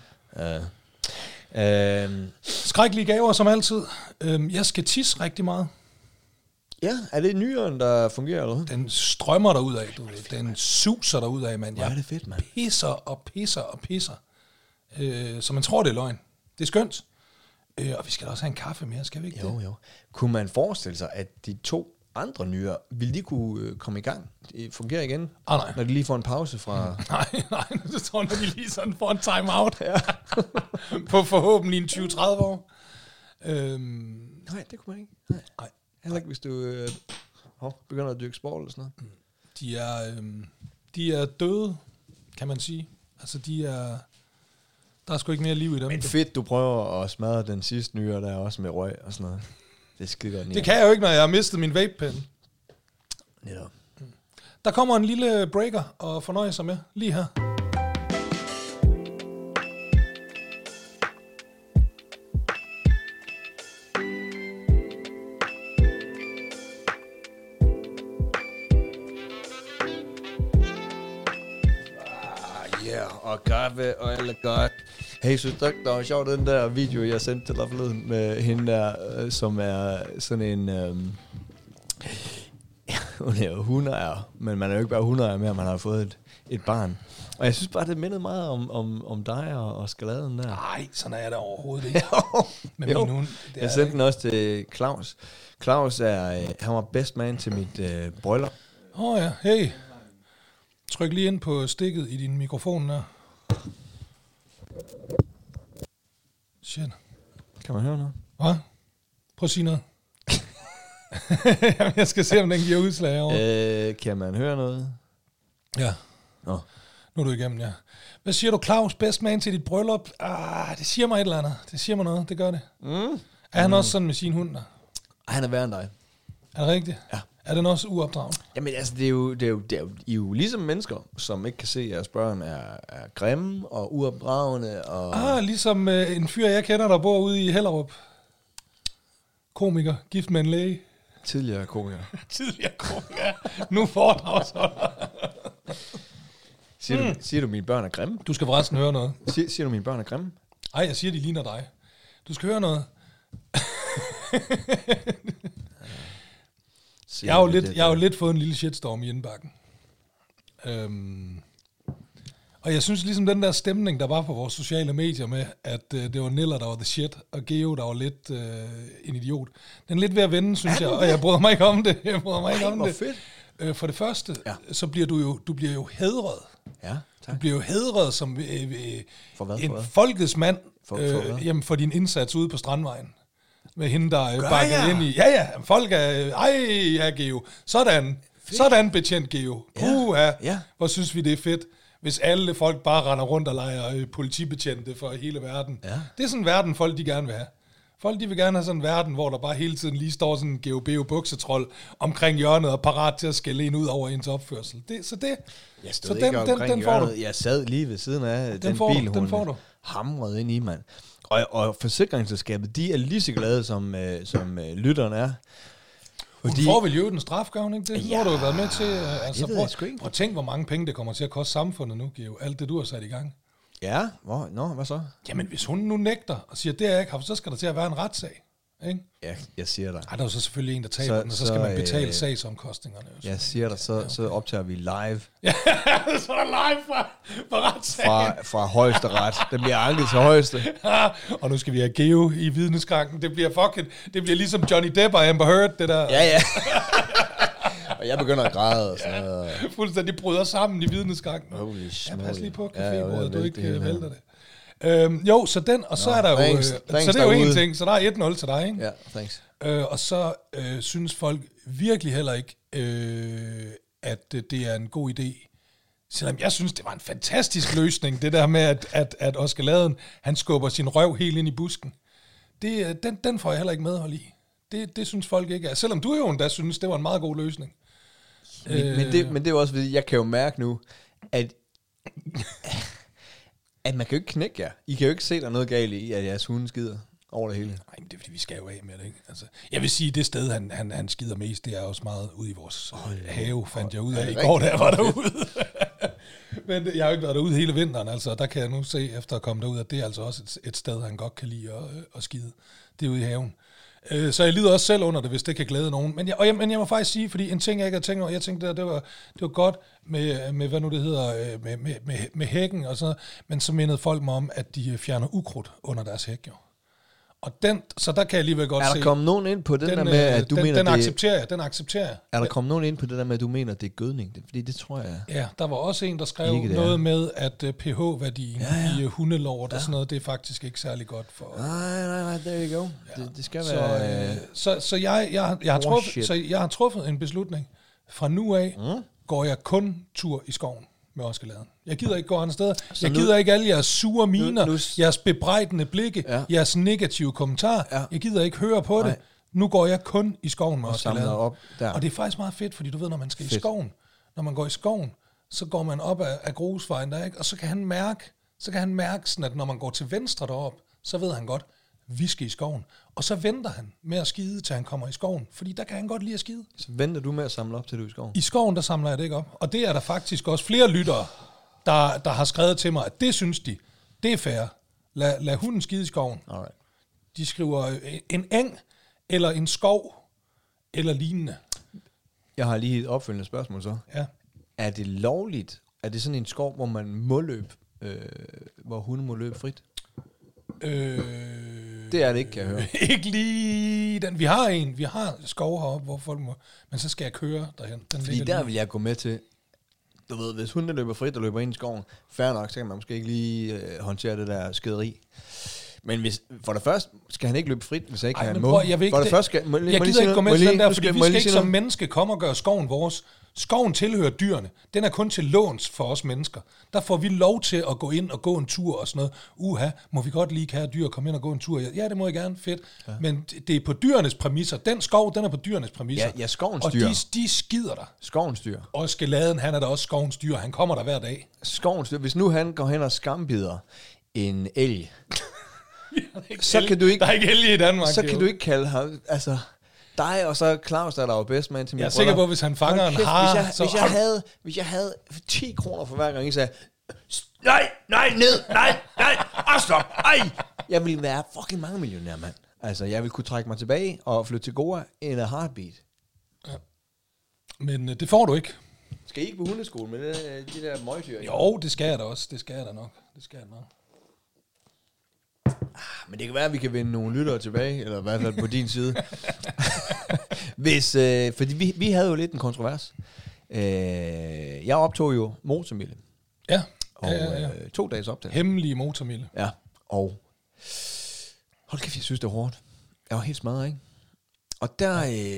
Skrækkelige gaver, som altid. Jeg skal tisse rigtig meget. Ja, er det nyeren, der fungerer, eller hvad? Den strømmer derud af, du ved. Den suser derud af, mand. Hvor er det fedt, mand. Pisser. Så man tror, det er løgn. Det er skønt. Og vi skal da også have en kaffe mere, skal vi ikke det? Jo. Kunne man forestille sig, at de 2 andre nyere, vil de kunne komme i gang? Det fungerer igen? Nej. Når de lige får en pause fra... Nej, det tror jeg, når de lige sådan får en time-out. Ja. På forhåbentlig en 20-30 år. Nej, det kunne man ikke. Nej. Heller ikke, hvis du begynder at dyrke sport eller sådan noget. De er døde, kan man sige. Altså, der er sgu ikke mere liv i dem. Men fedt, du prøver at smadre den sidste nyere, der også med røg og sådan noget. Det er skide godt. Det kan jeg jo ikke, når jeg har mistet min vape-pen. Netop. Der kommer en lille breaker og fornøje sig med lige her. Og kaffe og alt godt. Hey, synes du ikke, der var sjovt, den der video, jeg sendte til dig forleden med hende der, som er sådan en... hun er jo hundeejer, men man er jo ikke bare hundeejer mere, man har fået et barn. Og jeg synes bare, det mindede meget om dig og skaladen der. Nej, sådan er jeg da overhovedet ikke. Med min hund. Jeg sendte den også til Claus. Claus han var best man til mit bryllup. Ja, hey. Tryk lige ind på stikket i din mikrofon der. Shit. Kan man høre noget? Hvad? Prøv at sige noget. Jamen, jeg skal se, om den giver udslag over. Kan man høre noget? Ja. Nå. Nu er du igennem, ja. Hvad siger du, Claus? Best man til dit bryllup? Det siger mig et eller andet. Det siger mig noget, det gør det. Er han også sådan med sin hund der? Han er værre end dig. Er det rigtigt? Ja. Er den også uopdragen? Jamen altså, I er jo ligesom mennesker, som ikke kan se, at jeres børn er grimme og uopdragende. Og ligesom en fyr, jeg kender, der bor ude i Hellerup. Komiker, gift med en læge. Tidligere komiker. Tidligere komiker. Nu foredragsholder. Siger du, mine børn er grimme? Du skal forresten høre noget. Siger du, mine børn er grimme? Nej, jeg siger, de ligner dig. Du skal høre noget. Jeg har jo lidt fået en lille shitstorm i indbakken. Og jeg synes ligesom den der stemning, der var på vores sociale medier med, at det var Niller, der var the shit, og Geo, der var lidt en idiot. Den er lidt ved at vende, synes jeg, og jeg bryder mig ikke om det. Fedt. For det første, så bliver du bliver jo hædret. Ja, tak. Du bliver jo hædret som en folkets mand for din indsats ude på Strandvejen. Med hende, der bakker ind i... Ja, folk er... Geo. Sådan betjent Geo. Hvor synes vi, det er fedt, hvis alle folk bare render rundt og leger politibetjente for hele verden. Ja. Det er sådan en verden, folk de gerne vil have. Folk de vil gerne have sådan en verden, hvor der bare hele tiden lige står sådan en GOB buksetrol omkring hjørnet og parat til at skælde en ud over ens opførsel. Jeg stod ikke omkring hjørnet. Jeg sad lige ved siden af den bil, hun hamrede ind i, mand. Og forsikringsselskabet, de er lige så glade, som lytterne er. Hun får vel jo den straf, gør hun ikke det? Ja, nu har du jo været med til... prøv at tænke, hvor mange penge det kommer til at koste samfundet nu, Geo. Alt det, du har sat i gang. Ja, hvad så? Jamen, hvis hun nu nægter og siger, det er jeg ikke haft, så skal der til at være en retssag. Ikke? Ja, jeg siger dig. Der er jo så selvfølgelig en, der taber den, og så skal man betale sagsomkostningerne. Jeg siger dig, så optager vi live. Ja, så er der live fra retssagen. Fra højeste ret. Den bliver anket til højeste. Og nu skal vi have Geo i vidneskranken. Det bliver ligesom Johnny Depp og Amber Heard, det der. Ja. Og jeg begynder at græde og sådan noget. Fuldstændig bryder sammen i vidneskranken. Holy smokey. Ja, pas lige på cafébordet, du ikke vælter det. Jo, så den, og så er der jo... Thanks, så det er jo en ting, så der er 1-0 til dig, ikke? Ja, thanks. Og så synes folk virkelig heller ikke, at det er en god idé. Selvom jeg synes, det var en fantastisk løsning, det der med, at Oscar Laden, han skubber sin røv helt ind i busken. Den får jeg heller ikke medhold i. Det synes folk ikke er. Selvom du jo endda synes, det var en meget god løsning. Men det er jo også, jeg kan jo mærke nu, at man kan jo ikke knække jer. I kan jo ikke se, der er noget galt i, at jeres hunde skider over det hele. Nej, men det er fordi, vi skal jo af med det, ikke? Altså, jeg vil sige, det sted, han skider mest, det er også meget ude i vores have, fandt jeg ud af i går, da jeg var derude. Men jeg har jo ikke været derude hele vinteren, altså der kan jeg nu se, efter at komme derud, at det er altså også et sted, han godt kan lide at skide. Det er ude i haven. Så jeg lider også selv under det, hvis det kan glæde nogen. Men jeg må faktisk sige, fordi en ting, jeg ikke havde tænkt over, jeg tænkte, det var godt med hvad nu det hedder, med hækken og sådan noget, men så mindede folk mig om, at de fjerner ukrudt under deres hæk, jo. Og så der kan jeg alligevel godt se... Er der kommet nogen ind på den der med, at du mener, den accepterer jeg. Er der kommet nogen ind på det der med, at du mener, det er gødning? Fordi det tror jeg... Ja, der var også en, der skrev noget med, at pH-værdien i hundelort og sådan noget, det er faktisk ikke særlig godt for... Nej, there you go. Ja. Det skal være... Så jeg har truffet en beslutning. Fra nu af går jeg kun tur i skoven med Oscarladen. Jeg gider ikke gå andre steder. Jeg gider ikke alle jeres sure miner, jeres bebrejdende blikke, jeres negative kommentarer. Ja. Jeg gider ikke høre på det. Nu går jeg kun i skoven med Oscarladen. Og det er faktisk meget fedt, fordi du ved, når man skal i skoven, når man går i skoven, så går man op af grusvejen der, ikke? Og så kan han mærke sådan, at når man går til venstre derop, så ved han godt, vi skal i skoven. Og så venter han med at skide, til han kommer i skoven. Fordi der kan han godt lide at skide. Så venter du med at samle op, til du er i skoven? I skoven, der samler jeg det ikke op. Og det er der faktisk også flere lyttere, der har skrevet til mig, at det synes de. Det er fair. Lad hunden skide i skoven. Alright. De skriver en eng, eller en skov, eller lignende. Jeg har lige et opfølgende spørgsmål så. Ja. Er det lovligt? Er det sådan en skov, hvor man må løbe, hvor hunden må løbe frit? Det er det ikke, kan jeg høre. Ikke lige den. Vi har skov heroppe, hvor folk må... Men så skal jeg køre derhen. Fordi der vil jeg gå med til... Du ved, hvis hunden løber frit og løber ind i skoven, fair nok, så kan man måske ikke lige håndtere det der skæderi. Men for det første skal han ikke løbe frit, hvis jeg ikke han må. Jeg gider ikke gå med til den der, fordi vi skal ikke som menneske komme og gøre skoven vores. Skoven tilhører dyrene. Den er kun til låns for os mennesker. Der får vi lov til at gå ind og gå en tur og sådan noget. Må vi godt lige, kære dyr, komme ind og gå en tur? Ja, det må jeg gerne. Fedt. Ja. Men det er på dyrenes præmisser. Den skov, den er på dyrenes præmisser. Ja, skovens dyr. Og de skider der. Skovens dyr. Og Skeladen, han er da også skovens dyr. Han kommer der hver dag. Skovens dyr. Hvis nu han går hen og skambider en elg, så kan du ikke... Der er ikke elg i Danmark. Så kan du ikke kalde ham... Altså... Dig og så Claus, der var bedst mand til min brødre. Jeg er sikker på, hvis han fanger en hare... Hvis jeg havde 10 kroner for hver gang, jeg sagde, nej, ned, nej, stop, nej. Jeg ville være fucking mange millionær, mand. Altså, jeg ville kunne trække mig tilbage og flytte til Goa in a heartbeat. Ja. Men det får du ikke. Skal I ikke på hundeskole med de der møgdyr? Jo, det skal jeg da også. Det skal jeg da nok. Men det kan være, at vi kan vinde nogle lyttere tilbage, eller i hvert fald på din side. Fordi vi havde jo lidt en kontrovers. Jeg optog jo motormille. Ja. Og 2 dages optagelse. Hemmelige motormille. Ja, og hold kæft, jeg synes, det er hårdt. Jeg var helt smadret, ikke? Og der,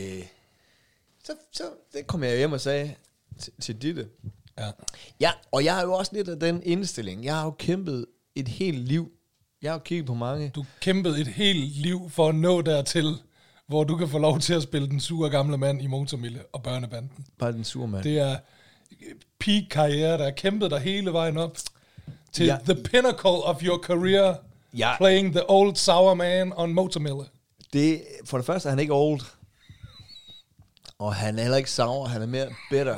så det kom jeg hjem og sagde til Ditte. Ja, og jeg har jo også lidt af den indstilling. Jeg har jo kæmpet et helt liv. Jeg har jo kigget på mange. Du kæmpede et helt liv for at nå dertil, hvor du kan få lov til at spille den sure gamle mand i motormille og børnebanden. Bare den sure mand. Det er peak karriere, der er kæmpet dig hele vejen op til the pinnacle of your career, playing the old sour man on motormille. For det første er han ikke old, og han er heller ikke sour, han er mere bitter.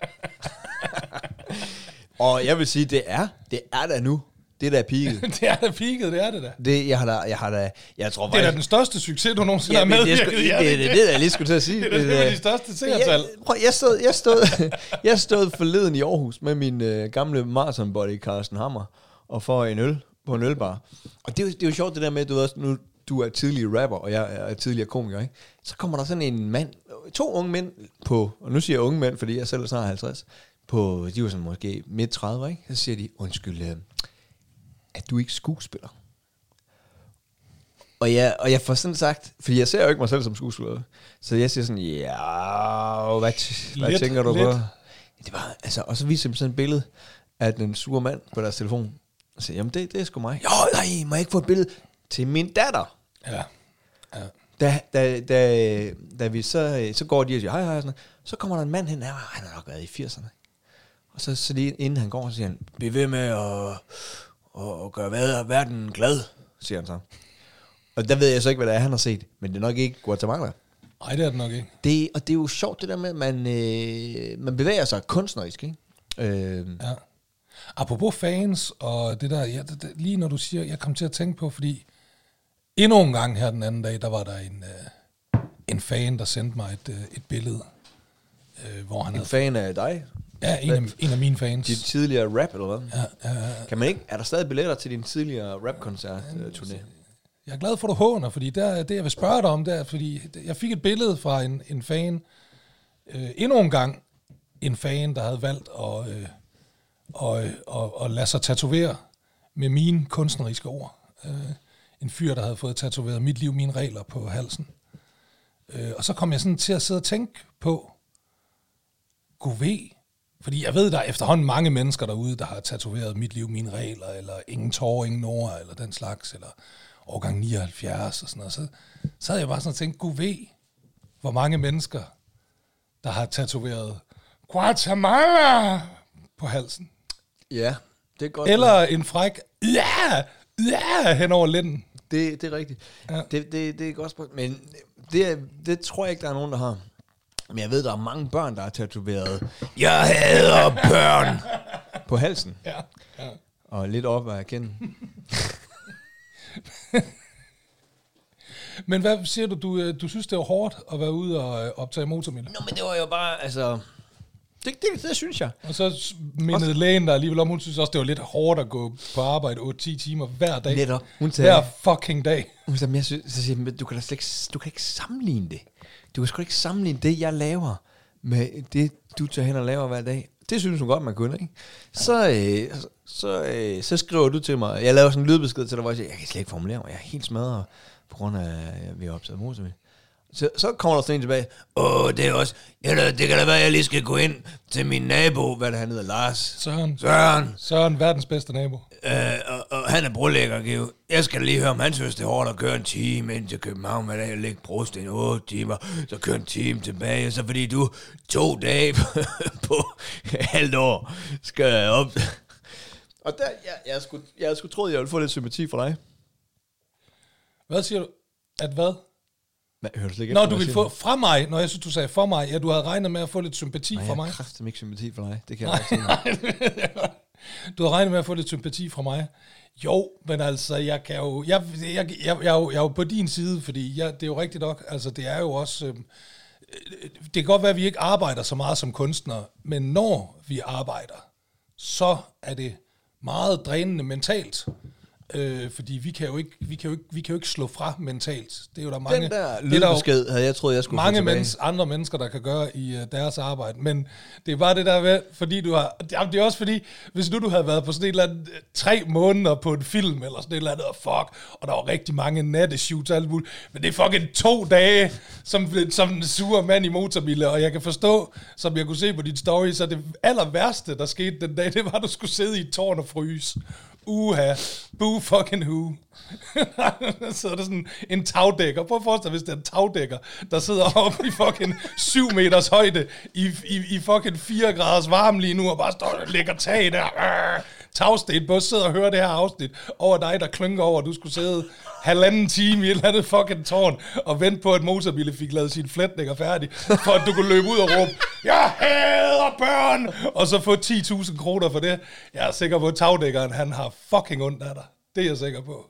Og jeg vil sige, det er da nu. Det der er peaket. Det er da peaket, det er det da. Jeg tror det er da den største succes, du nogensinde har med. Det jeg lige skulle til at sige. Det er de største seertal. Jeg stod forleden i Aarhus med min gamle marathon buddy Carsten Hammer og får en øl på en ølbar. Og det er jo sjovt det der med, at du er tidligere rapper, og jeg er tidligere komiker, ikke? Så kommer der sådan en mand, 2 unge mænd på, og nu siger jeg unge mænd, fordi jeg selv er snart 50, de var sådan måske midt 30, ikke? Så siger de, undskyld, at du ikke skuespiller. Og jeg får sådan sagt, fordi jeg ser jo ikke mig selv som skuespiller, så jeg siger sådan, hvad tænker du på? Det var, altså, og så viser de sådan et billede af den sure mand på deres telefon, og siger, jamen det er sgu mig. Jo, nej, må jeg ikke få et billede til min datter? Ja. Da vi så går de og siger, hej, sådan, så kommer der en mand hen, han har nok været i 80'erne. Og så lige inden han går, så siger han, bliv ved med at gøre verden glad, siger han så. Og der ved jeg så ikke, hvad det er, han har set, men det er nok ikke Guatemala. Nej, det er det nok ikke. Og det er jo sjovt, det der med, at man bevæger sig kunstnerisk, ikke? Ja. Apropos fans, og det der, lige når du siger, jeg kom til at tænke på, fordi endnu en gang her den anden dag, der var der en fan, der sendte mig et billede, hvor han en fan af dig? Ja, en af mine fans. Dit tidligere rap, eller hvad? Ja. Kan man ikke? Er der stadig billetter til din tidligere rap-koncert-turné? Jeg er glad for, at du håner, fordi det, jeg vil spørge dig om, der, fordi jeg fik et billede fra en fan, endnu en gang en fan, der havde valgt at lade sig tatovere med mine kunstneriske ord. En fyr, der havde fået tatoveret mit liv, mine regler på halsen. Og så kom jeg sådan til at sidde og tænke på, gud ved, fordi jeg ved, der er efterhånden mange mennesker derude, der har tatoveret mit liv, mine regler, eller ingen tårer, ingen ord, eller den slags, eller årgang 79 og sådan noget. Så havde jeg bare sådan og tænkt, gud ved, hvor mange mennesker, der har tatoveret Guatemala på halsen. Ja, det er godt. Eller en fræk, hen over lænden. Det er rigtigt. Ja. Det er godt spørgsmål. Men det tror jeg ikke, der er nogen, der har. Men jeg ved, der er mange børn, der har tatoveret, jeg hader børn, på halsen. Ja. Og lidt op at erkende. Men hvad siger du synes, det var hårdt at være ude og optage motormille? Nå, men det var jo bare, altså... Det synes jeg. Og så mindede lægen der alligevel om, hun synes også, det var lidt hårdt at gå på arbejde 8-10 timer hver dag. Netop. Hun sagde, hver fucking dag. Hun sagde, du kan ikke sammenligne det. Du kan sgu ikke sammenligne det, jeg laver, med det, du tager hen og laver hver dag. Det synes hun godt, man kunne, ikke? Så skriver du til mig, jeg laver sådan en lydbesked til dig, hvor jeg siger, jeg kan slet ikke formulere mig, jeg er helt smadret, på grund af, at vi har optaget motormille. Så kommer der sådan en tilbage, det er også, det kan da være, at jeg lige skal gå ind til min nabo, hvad det han hedder, Lars. Søren, verdens bedste nabo. Og han er brolægger, Geo. Jeg skal lige høre, om han synes, det er hårdt at køre en time ind til København, hver dag og lægge brosten 8 timer, så køre en time tilbage, så fordi du 2 dage på halvt år skal op. Og der, jeg skulle troet, jeg ville få lidt sympati for dig. Hvad siger du? At hvad? Hørte du slet ikke Nå, du ville få fra mig, når jeg synes, du sagde for mig. Ja, du havde regnet med at få lidt sympati fra mig. Jeg har kraftigt ikke sympati for dig. Det kan jeg ikke sige. Du havde regnet med at få lidt sympati fra mig. Jo, men altså, jeg er jo på din side, fordi det er jo rigtigt nok. Altså, det er jo også... det kan godt være, at vi ikke arbejder så meget som kunstnere, men når vi arbejder, så er det meget drænende mentalt. Fordi vi kan jo ikke slå fra mentalt. Det er jo der mange. Den der lydbesked havde jeg troet, jeg skulle mange andre mennesker, der kan gøre i deres arbejde. Men det er bare det der ved, fordi du har... Det er også fordi, hvis du havde været på sådan et eller andet 3 måneder på en film, eller sådan et eller andet, og der var rigtig mange natteshoots og alt muligt, men det er fucking 2 dage, som en sur mand i motorbiler, og jeg kan forstå, som jeg kunne se på dit story, så det aller værste, der skete den dag, det var, at du skulle sidde i et tårn og fryse. Uha, boo fucking who. Så er der sådan en tagdækker. Prøv at forestille dig, hvis det er en tagdækker, der sidder oppe i fucking 7 meters højde, i fucking 4 graders varme lige nu, og bare står og lægger tag der. Tagsten på, sidder og hører det her afsnit over dig, der klynker over, at du skulle sidde 1,5 time i et eller andet fucking tårn, og vente på, at motorbile fik lavet sine flætninger færdig, for at du kunne løbe ud og råbe, jeg hader børn, og så få 10.000 kroner for det. Jeg er sikker på, at tagdækkeren, han har fucking ondt af dig. Det er jeg sikker på.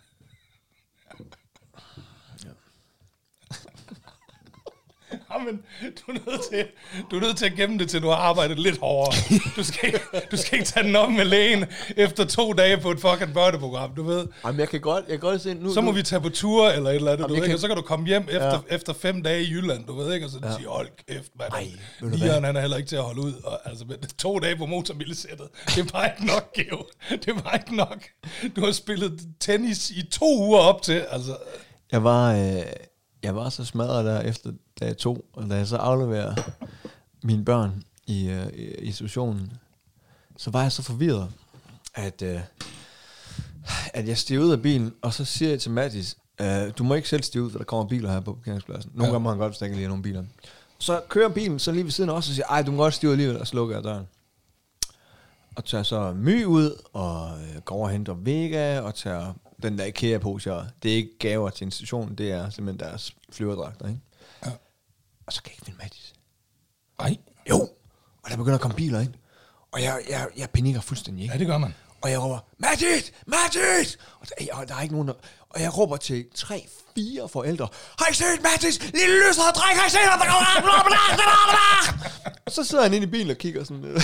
Jamen, du er nødt til at gemme det, til du har arbejdet lidt hårdere. Du skal ikke tage den op med lægen efter 2 dage på et fucking børneprogram, du ved. Jamen, jeg kan godt se nu. Så må vi tage på tur eller et eller andet, du ved ikke, og så kan du komme hjem efter 5 dage i Jylland, du ved ikke, og så sige, hold kæft, mand. Nieren, han er heller ikke til at holde ud. Og, altså, 2 dage på motormillesættet, det er bare ikke nok, Geo. Det er bare ikke nok. Du har spillet tennis i 2 uger op til, altså. Jeg var så smadret der efter dag 2, og da jeg så afleverer mine børn i institutionen, så var jeg så forvirret, at jeg stiger ud af bilen, og så siger jeg til Mattis, du må ikke selv stige ud, for der kommer biler her på parkeringspladsen. Nogle gange må han godt stikke lige nogle biler. Så kører bilen så lige ved siden af os og siger, ej, du må godt stige ud alligevel, og slukker jeg døren. Og tager så My ud, og går over og henter Vega, og tager den der IKEA-pose. Det er ikke gaver til institutionen, det er simpelthen deres flyverdragter, ikke? Ja. Og så kan jeg ikke finde Mattis. Nej. Jo, og der begynder at komme biler ind. Og jeg panikker fuldstændig, ikke? Ja, det gør man. Og jeg råber, Mattis! Og der er ikke nogen, der... Og jeg råber til 3-4 forældre, har I set Mattis? Lille lyshåret dreng, har I set ham? Og så sidder han inde i bilen og kigger sådan lidt.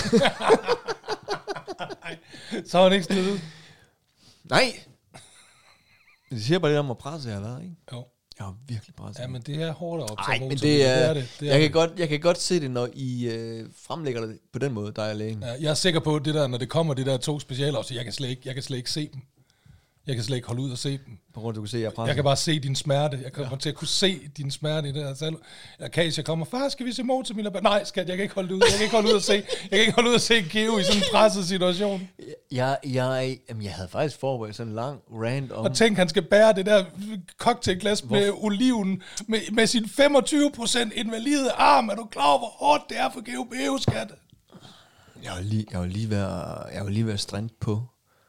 Så var han ikke snedet. Nej. Det siger bare lidt om, hvor presset jeg har været, ikke? Jo. Jeg har virkelig presset. Ja, men det er hårdt at optage men det er det. Jeg kan godt se det, når I fremlægger det på den måde, der er lægen. Ja, jeg er sikker på, det der, når det kommer, det der 2 specialafsnit, jeg kan slet ikke se dem. Jeg kan slet ikke holde ud og se dem. På grund af, du kan se, jeg er presset. Jeg kan bare se din smerte. Jeg kommer til at kunne se din smerte i det her selv. Kasia kommer, far, skal vi se Motormiller? Nej, skat, jeg kan ikke holde det ud. Jeg kan ikke holde ud og se Geo i sådan en presset situation. Jeg havde faktisk forberedt sådan en lang rant om... Og tænk, han skal bære det der cocktailglas med oliven med sin 25% invalide arm. Er du klar over, hvor hårdt det er for Geo, skat? Jeg var lige ved at strande på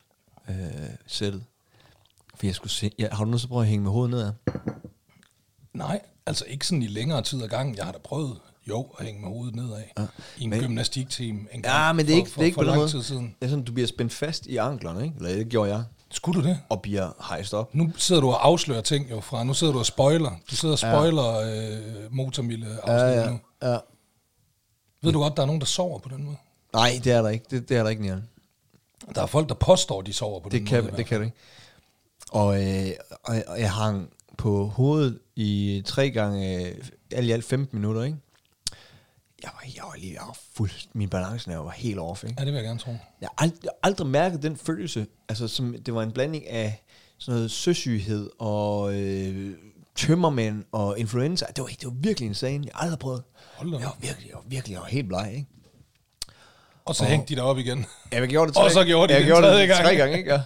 sættet. For jeg skulle se... har du nu så prøvet at hænge med hovedet nedad? Nej, altså ikke sådan i længere tid ad gangen. Jeg har da prøvet, at hænge med hovedet nedad i en gymnastikteam en gang men det er ikke for lang tid siden. Det er sådan, du bliver spændt fast i anklerne, ikke? Eller det gjorde jeg. Skulle du det? Og bliver hejst op. Nu sidder du og afslører ting jo fra. Nu sidder du og spoiler. Du sidder og spoiler Motormille-afsnit nu. Ja. Ved du godt, der er nogen, der sover på den måde? Nej, det er der ikke. Det er der ikke, Nian. Der er folk, der påstår, de sover på den måde. Det kan du ikke. Og jeg hang på hovedet i 3 gange, alt i alt 15 minutter, ikke? Jeg var min balance var helt off, ikke? Ja, det vil jeg gerne tro. Jeg har aldrig mærket den følelse, altså som det var en blanding af sådan noget søsyghed og tømmermænd og influenza. Det var virkelig insane. Jeg har aldrig prøvet. Jeg var helt bleg, ikke? Og så hængte de der op igen. Ja, jeg gjorde det 3 gange, ikke?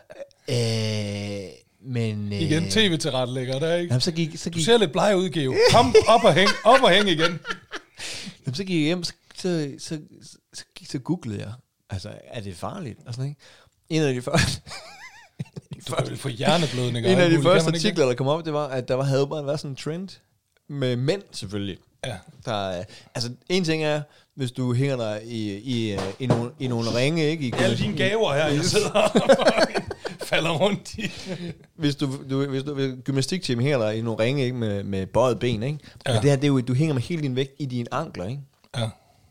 Ja. Men igen tv-tilrettelægger der, ikke? Jamen, så gik, du ser lidt bleg ud, Geo. Kom op og hæng igen. Jamen, så gik jeg hjem, så googlede jeg. Altså, er det farligt? Altså, ikke? En af de første... Du kan vel få hjerneblødninger. En af de første artikler, der kom op, det var, at der havde bare været sådan en trend med mænd, selvfølgelig. Ja. Der, altså, en ting er, hvis du hænger dig i nogle ringe, ikke? Alle dine gaver her, jeg sidder og falder rundt i. Hvis du gymnastikteam hænger dig i nogle ringe, ikke? Med bøjet ben, ikke? Ja. Men det her, det er jo, du hænger med hele din vægt i dine ankler, ikke? Ja.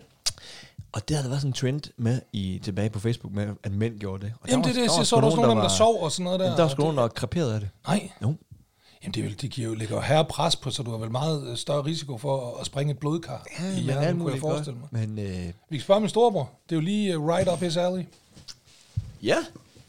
Og der været sådan en trend med tilbage på Facebook med, at mænd gjorde det. Og jamen det er det, så der også nogle af dem, der sov og sådan noget der. Der var sgu nogen, der kreperede af det. Nej. Jo. Jamen det lægger jo herre pres på, så du har vel meget større risiko for at springe et blodkar i hjernen, kunne jeg forestille mig. Men, vi kan spørge min storebror. Det er jo lige right up his alley. Ja.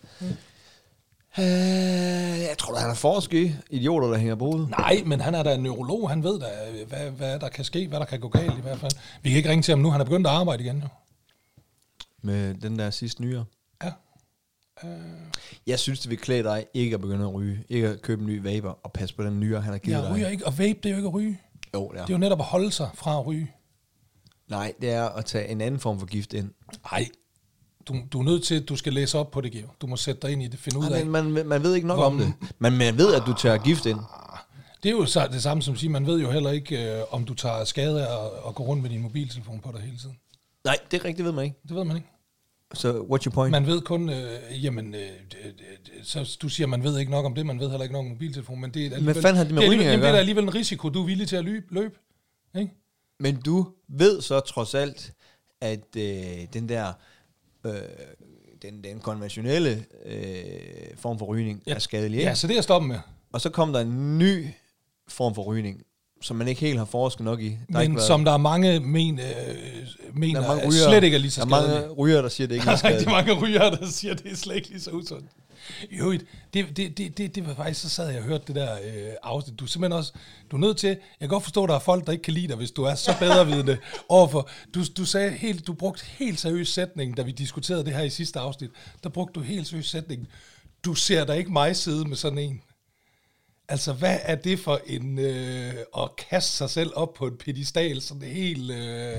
Jeg tror, der er forske idioter, der hænger på hovedet. Nej, men han er da en neurolog. Han ved da, hvad der kan ske, hvad der kan gå galt i hvert fald. Vi kan ikke ringe til ham nu. Han er begyndt at arbejde igen jo. Med den der sidste nyere? Ja. Jeg synes, det vil klæde dig ikke at begynde at ryge. Ikke at købe en ny vapor og passe på den nyere, han har givet dig. Jeg ryger ikke, og vape, det er jo ikke at ryge. Jo, det er. Det er jo netop at holde sig fra at ryge. Nej, det er at tage en anden form for gift ind. Nej. Du er nødt til, at du skal læse op på det, Geo. Du må sætte dig ind i det, finde ud af. Man ved ikke nok om det. Men man ved, at du tager gift ind. Det er jo så det samme som at sige, man ved jo heller ikke, om du tager skade af at gå rundt med din mobiltelefon på dig hele tiden. Nej, det er rigtigt, det ved man ikke. Det ved man ikke. Så what's your point? Man ved kun, så du siger, man ved ikke nok om det, man ved heller ikke nok om mobiltelefon, men det er alligevel, fanden har det med rygning at gøre? Det er alligevel en risiko, du er villig til at løbe, ikke? Men du ved så trods alt, at den der... den konventionelle form for rygning er skadelig. Ja, så det er jeg stoppet med. Og så kom der en ny form for rygning, som man ikke helt har forsket nok i. Men som der er mange mener slet ikke er lige så skadelig. Der er mange rygere, der siger, det ikke er skadeligt. Der er rigtig mange rygere, der siger, det er slet ikke lige så usundt. Jo, det var faktisk, så sad jeg og hørte det der afsnit. Du er simpelthen også, du er nødt til, jeg kan godt forstå, at der er folk, der ikke kan lide dig, hvis du er så bedrevidende overfor. Du brugte helt seriøs sætning, da vi diskuterede det her i sidste afsnit, der brugte du helt seriøs sætning. Du ser da ikke mig sidde med sådan en. Altså, hvad er det for en at kaste sig selv op på en pedestal, sådan helt...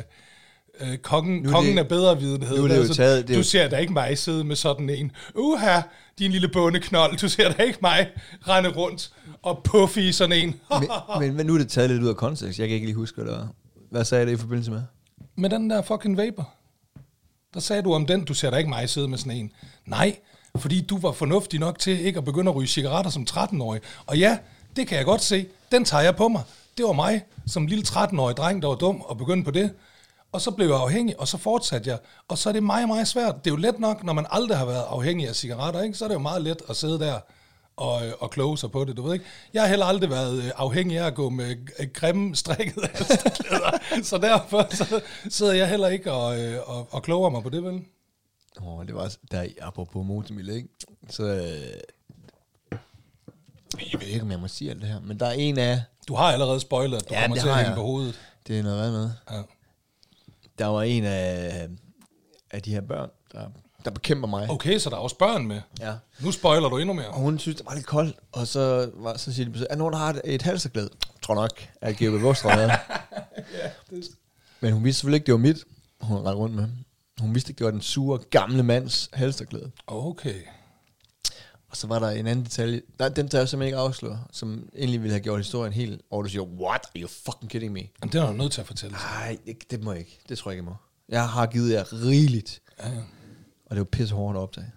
kongen af bedrevidenhed. Altså, du ser da ikke mig sidde med sådan en, din lille bondeknold, du ser da ikke mig rende rundt og puffe i sådan en. men nu er det taget lidt ud af kontekst. Jeg kan ikke lige huske, hvad sagde det i forbindelse med? Med den der fucking vapor. Der sagde du om den, du ser da ikke mig sidde med sådan en. Nej, fordi du var fornuftig nok til ikke at begynde at ryge cigaretter som 13-årig. Og ja, det kan jeg godt se. Den tager jeg på mig. Det var mig som lille 13-årig dreng, der var dum og begyndte på det. Og så blev jeg afhængig, og så fortsatte jeg. Og så er det meget, meget svært. Det er jo let nok, når man aldrig har været afhængig af cigaretter, ikke? Så er det jo meget let at sidde der og kloge sig på det, du ved ikke. Jeg har heller aldrig været afhængig af at gå med grimme strikkede halsterklæder, så derfor så sidder jeg heller ikke og kloger mig på det, vel? Det var der apropos motormille, ikke? Så jeg ved ikke, om jeg må sige alt det her, men der er en af... Du har allerede spoilet, at du kommer til at hænge på hovedet. Det er noget. Ja. Der var en af de her børn, der bekæmper mig. Okay, så der er også børn med. Ja. Nu spoiler du endnu mere. Og hun synes, det var lidt koldt, og så siger de, er nogen, der har et halserklæde? Jeg tror nok, at G.O.B. Vostra havde. Men hun vidste selvfølgelig ikke, det var mit, hun rendte rundt med. Hun vidste ikke, det var den sure, gamle mands halserklæde. Okay. Og så var der en anden detalje, den tager jeg simpelthen ikke afsløre, som egentlig ville have gjort historien helt, og du siger, what, are you fucking kidding me? Jamen, det er du nødt til at fortælle. Nej, det må jeg ikke. Det tror jeg ikke, jeg må. Jeg har givet jer rigeligt. Ja. Og det var pisse hårdt at opdage.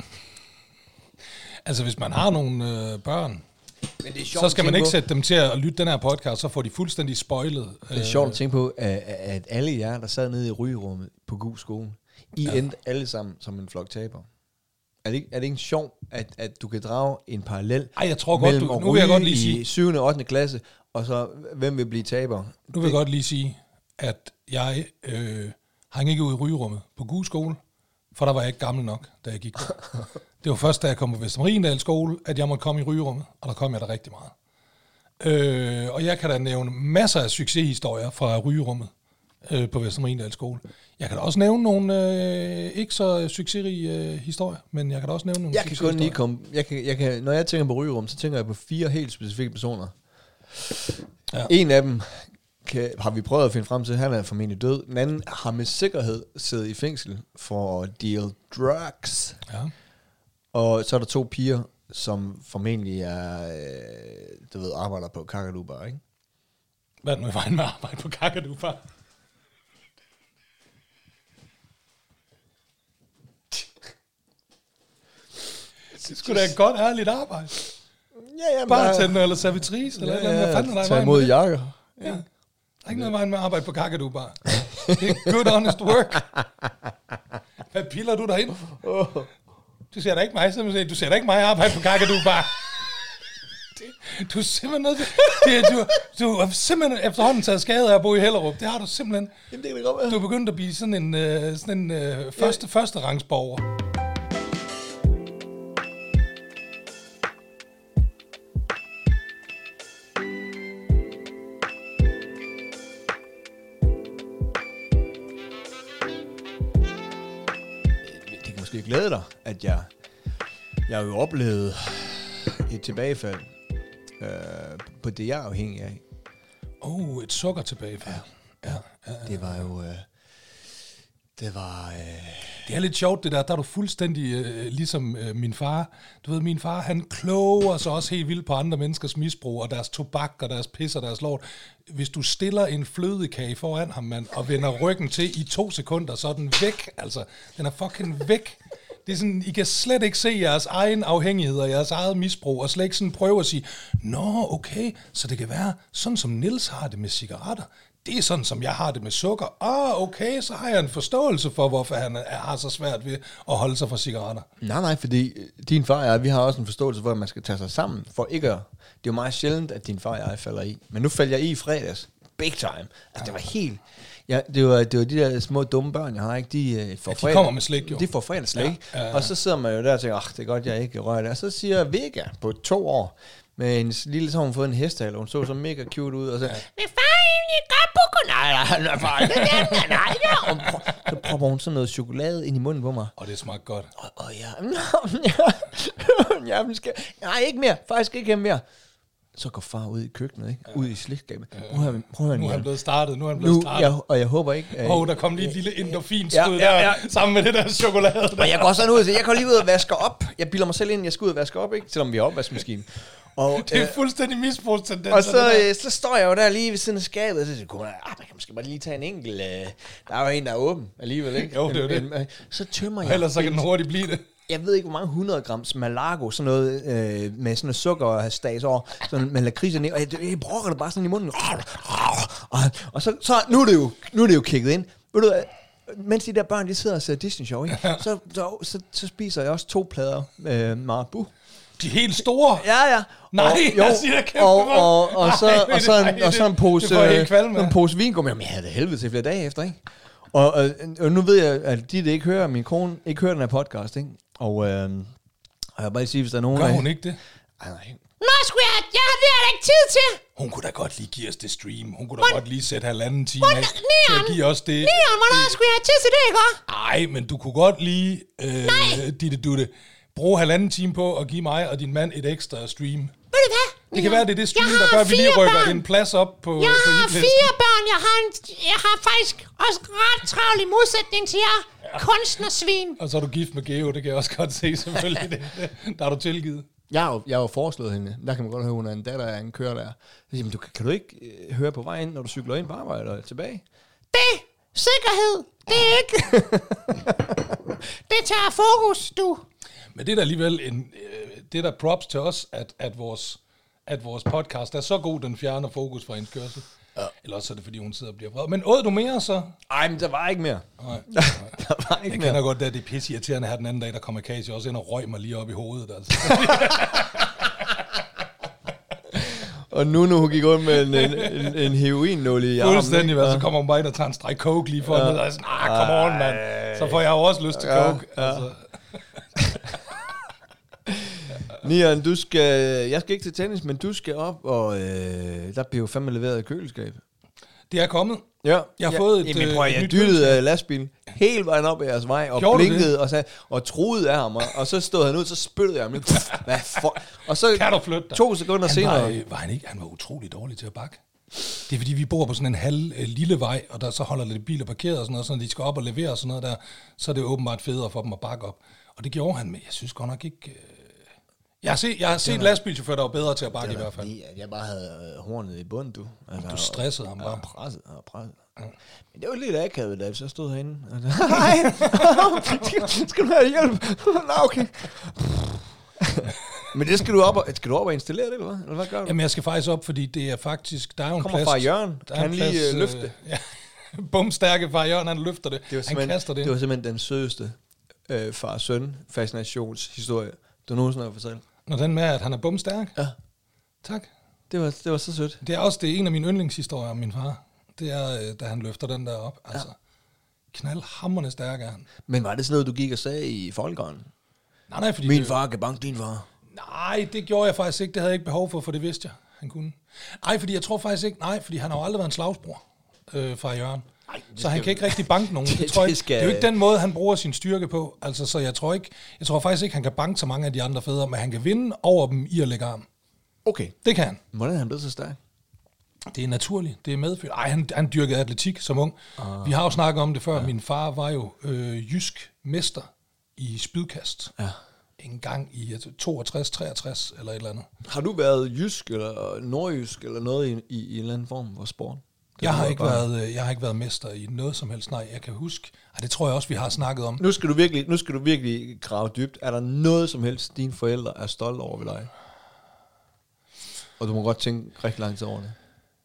Altså, hvis man har nogle børn, så skal man ikke sætte dem til at lytte den her podcast, så får de fuldstændig spoilet. Det er sjovt at tænke på, at alle jer, der sad nede i rygerummet på Gug skole, endte alle sammen som en flok taber. Er det ikke sjovt, at du kan drage en parallel jeg tror godt, nu vil jeg godt lige sige i 7. og 8. klasse, og så hvem vil blive taber? Nu vil jeg godt lige sige, at jeg hang ikke ud i rygerummet på Gug skole, for der var jeg ikke gammel nok, da jeg gik der. Det var først, da jeg kom på Vestermariendal skole, at jeg måtte komme i rygerummet, og der kom jeg der rigtig meget. Og jeg kan da nævne masser af succeshistorier fra rygerummet på Vestermariendal skole. Jeg kan da også nævne nogle ikke så succesrige historier, men jeg kan da også nævne nogle succeshistorier. Når jeg tænker på rygerum, så tænker jeg på 4 helt specifikke personer. Ja. En af dem har vi prøvet at finde frem til, han er formentlig død. Den anden har med sikkerhed siddet i fængsel for at deal drugs. Ja. Og så er der 2 piger, som formentlig er, arbejder på Kakadu Bar, ikke? Hvad er det nu i vejen med at arbejde på Kakadu Bar? Det skulle da et godt, ærligt arbejde. Ja, bartender eller servitrice, eller noget. Hvad fanden er der i vejen imod jakker. Ja. Der er ikke noget vejen med at arbejde på Kakadu Bar. Det er good, honest work. Hvad piller du derind? Du ser da ikke mig, simpelthen. Du ser da ikke mig arbejde på Kakadu Bar. Du er simpelthen nødt til... Du har simpelthen efterhånden taget skade af at bo i Hellerup. Det har du simpelthen. Jamen, det kan det godt være. Du er begyndt at blive sådan en første rangsborger. Det kan glæde dig, at jeg har jo oplevet et tilbagefald på det, jeg er afhængig af. Et sukkertilbagefald. Ja. Det var jo... Det er lidt sjovt, det der. Der er du fuldstændig ligesom min far. Du ved, min far, han kloger sig også helt vildt på andre menneskers misbrug, og deres tobak, og deres pis, og deres lort. Hvis du stiller en flødekage foran ham, mand, og vender ryggen til i 2 sekunder, så er den væk. Altså, den er fucking væk. Det er sådan, I kan slet ikke se jeres egen afhængighed og jeres eget misbrug, og slet ikke sådan prøve at sige, nå, okay, så det kan være sådan, som Niels har det med cigaretter. Det er sådan, som jeg har det med sukker. Okay, så har jeg en forståelse for, hvorfor han har så svært ved at holde sig fra cigaretter. Nej, fordi din far og jeg, vi har også en forståelse for, at man skal tage sig sammen, for ikke at... Det er jo meget sjældent, at din far og jeg falder i. Men nu faldt jeg i fredags. Big time. Altså, det var helt... Ja, det var de der små dumme børn, jeg har, ikke? De kommer med slik, jo. De får fredagsslik. Ja. Og så sidder man jo der og tænker, det er godt, jeg ikke rører det. Og så siger Vega på 2 år, med en lille, så hun fået en hestehal, og hun så mega cute ud, og så... Ja. Men far, jeg gør bukken. Nej. Så propper hun sådan noget chokolade ind i munden på mig. Og det smagte godt. Og nej, ikke mere. Faktisk ikke mere. Så går far ud i køkkenet, ikke? Ud i slikskabet. Prøv at nu er han blevet startet. Og jeg håber ikke... der kom lige et lille endorfinskud der, sammen med det der chokolade. Og jeg går sådan ud, så jeg går lige ud og vasker op. Jeg bilder mig selv ind, jeg skal ud og vaske op, ikke? Selvom vi har opvaskemaskinen. Og, det er fuldstændig misbrugstendens. Og så står jeg jo der lige ved siden af skabet, og så siger man kan måske bare lige tage en enkelt... der er jo en, der er åben alligevel, ikke? Jo, det er det. Så tømmer jeg... Ellers så kan den hurtigt blive det. Jeg ved ikke, hvor mange 100 grams Malago, sådan noget med sådan noget sukker og hastas over, sådan med lakridser ned, og jeg brokker det bare sådan i munden. Og så nu er det jo kigget ind. Ved du, mens de der børn, de sidder og ser Disney Show, ikke? Så spiser jeg også 2 plader Marabu. De helt store? Ja. Nej, jeg siger kæmpe og så en pose vingummi. Jamen, jeg havde det helvede til flere dage efter, ikke? Og nu ved jeg, at de ikke hører, min kone ikke hører den her podcast, ikke? Og jeg vil bare sige, hvis der er nogen... Gør hun ikke det? Nej. Nå, jeg har da ikke tid til. Hun kunne da godt lige give os det stream. Hun kunne da godt lige sætte 1,5 time af til at give os det. Leon, hvornår skulle jeg have tid til det, ikke? Nej, men du kunne godt lige bruge 1,5 time på at give mig og din mand et ekstra stream. Ved du hvad? Det kan være, det er det stream, der gør, at vi lige rykker en plads op på Jeg har 4 børn. Jeg har faktisk også ret travlt i modsætning til jer. Kunstnersvin. Og så er du gift med Geo, det kan jeg også godt se, selvfølgelig. Der har du tilgivet. Jeg har jo foreslået hende. Der kan man godt høre, hun er en datter af en kører der. Jamen, kan du ikke høre på vej ind, når du cykler ind på arbejde og tilbage? Det sikkerhed. Det er ikke. Det tager fokus, du. Men det er da alligevel det er da props til os, at vores podcast er så god, den fjerner fokus fra hendes kørsel. Ja. Eller også er det, fordi hun sidder og bliver vred. Men åd du mere så? Ej, men der var ikke mere. Nej. Jeg kender godt, at det er pisseirriterende her den anden dag, der kommer Casey også ind og røg mig lige op i hovedet. Altså. Og nu hun gik rundt med en heroinnål i armen. Fuldstændig, så kommer hun bare ind og tager en streg coke lige for hende. Og sådan, come on, mand. Så får jeg jo også lyst til coke. Ja. Altså. Nian, jeg skal ikke til tennis, men du skal op, og der bliver jo fandme leveret i køleskab. Det er kommet. Ja. Jeg har fået jeg dyttede lastbilen hele vejen op ad jeres vej, og gjorde blinkede og sagde, og troede af ham, og så stod han ud, så spyttede jeg ham. Hvad for? Og så kan du flytte dig? 2 sekunder senere. Han var utrolig dårlig til at bakke. Det er fordi, vi bor på sådan en lille vej, og der så holder lidt biler parkeret og sådan noget, så når de skal op og levere og sådan noget der, så er det åbenbart federe for dem at bakke op. Og det gjorde han, men jeg synes godt nok ikke... Jeg har set lastbilchauffør, der var bedre til at bakke i hvert fald. Jeg bare havde hornet i bunden, du. Altså, du stressede ham bare. Presset. Ja. Men det var lidt akavet, da så stod herinde. Nej, skal du have hjælp? Nå, okay. Men det skal du op og installere det, eller hvad? Eller hvad gør du? Jamen, jeg skal faktisk op, fordi det er faktisk... Der er jo en kommer plads... fra Jørgen. Kan han lige løfte? Ja. Bumstærke far Jørgen, han løfter det. Han kaster det. Det var simpelthen den sødeste far-søn fascinationshistorie, du nogensinde har fortalt. Når den med, at han er bumstærk? Ja. Tak. Det var så sødt. Det er også en af mine yndlingshistorier om min far. Det er, da han løfter den der op. Altså, knaldhamrende stærk er han. Men var det sådan noget, du gik og sagde i folkegården? Nej, fordi... Min far kan banke din far. Nej, det gjorde jeg faktisk ikke. Det havde jeg ikke behov for det vidste jeg, han kunne. Nej, fordi jeg tror faktisk ikke... Nej, fordi han har jo aldrig været en slagsbror fra Jørgen. Ej, så han kan ikke rigtig banke nogen. Det er jo ikke den måde, han bruger sin styrke på. Altså, så jeg tror faktisk ikke, han kan banke så mange af de andre fædre, men han kan vinde over dem i at lægge arm. Okay. Det kan han. Hvordan er han blevet så stærk? Det er naturligt. Det er medfødt. Han dyrkede atletik som ung. Vi har jo snakket om det før. Ja. Min far var jo jysk mester i spydkast. Ja. En gang i 62, 63 eller et eller andet. Har du været jysk eller nordjysk eller noget i en eller anden form for sport? Jeg har ikke været mester i noget som helst. Nej, jeg kan huske. Det tror jeg også, vi har snakket om. Nu skal du virkelig grave dybt. Er der noget som helst, dine forældre er stolte over ved dig? Og du må godt tænke rigtig lang tid over det.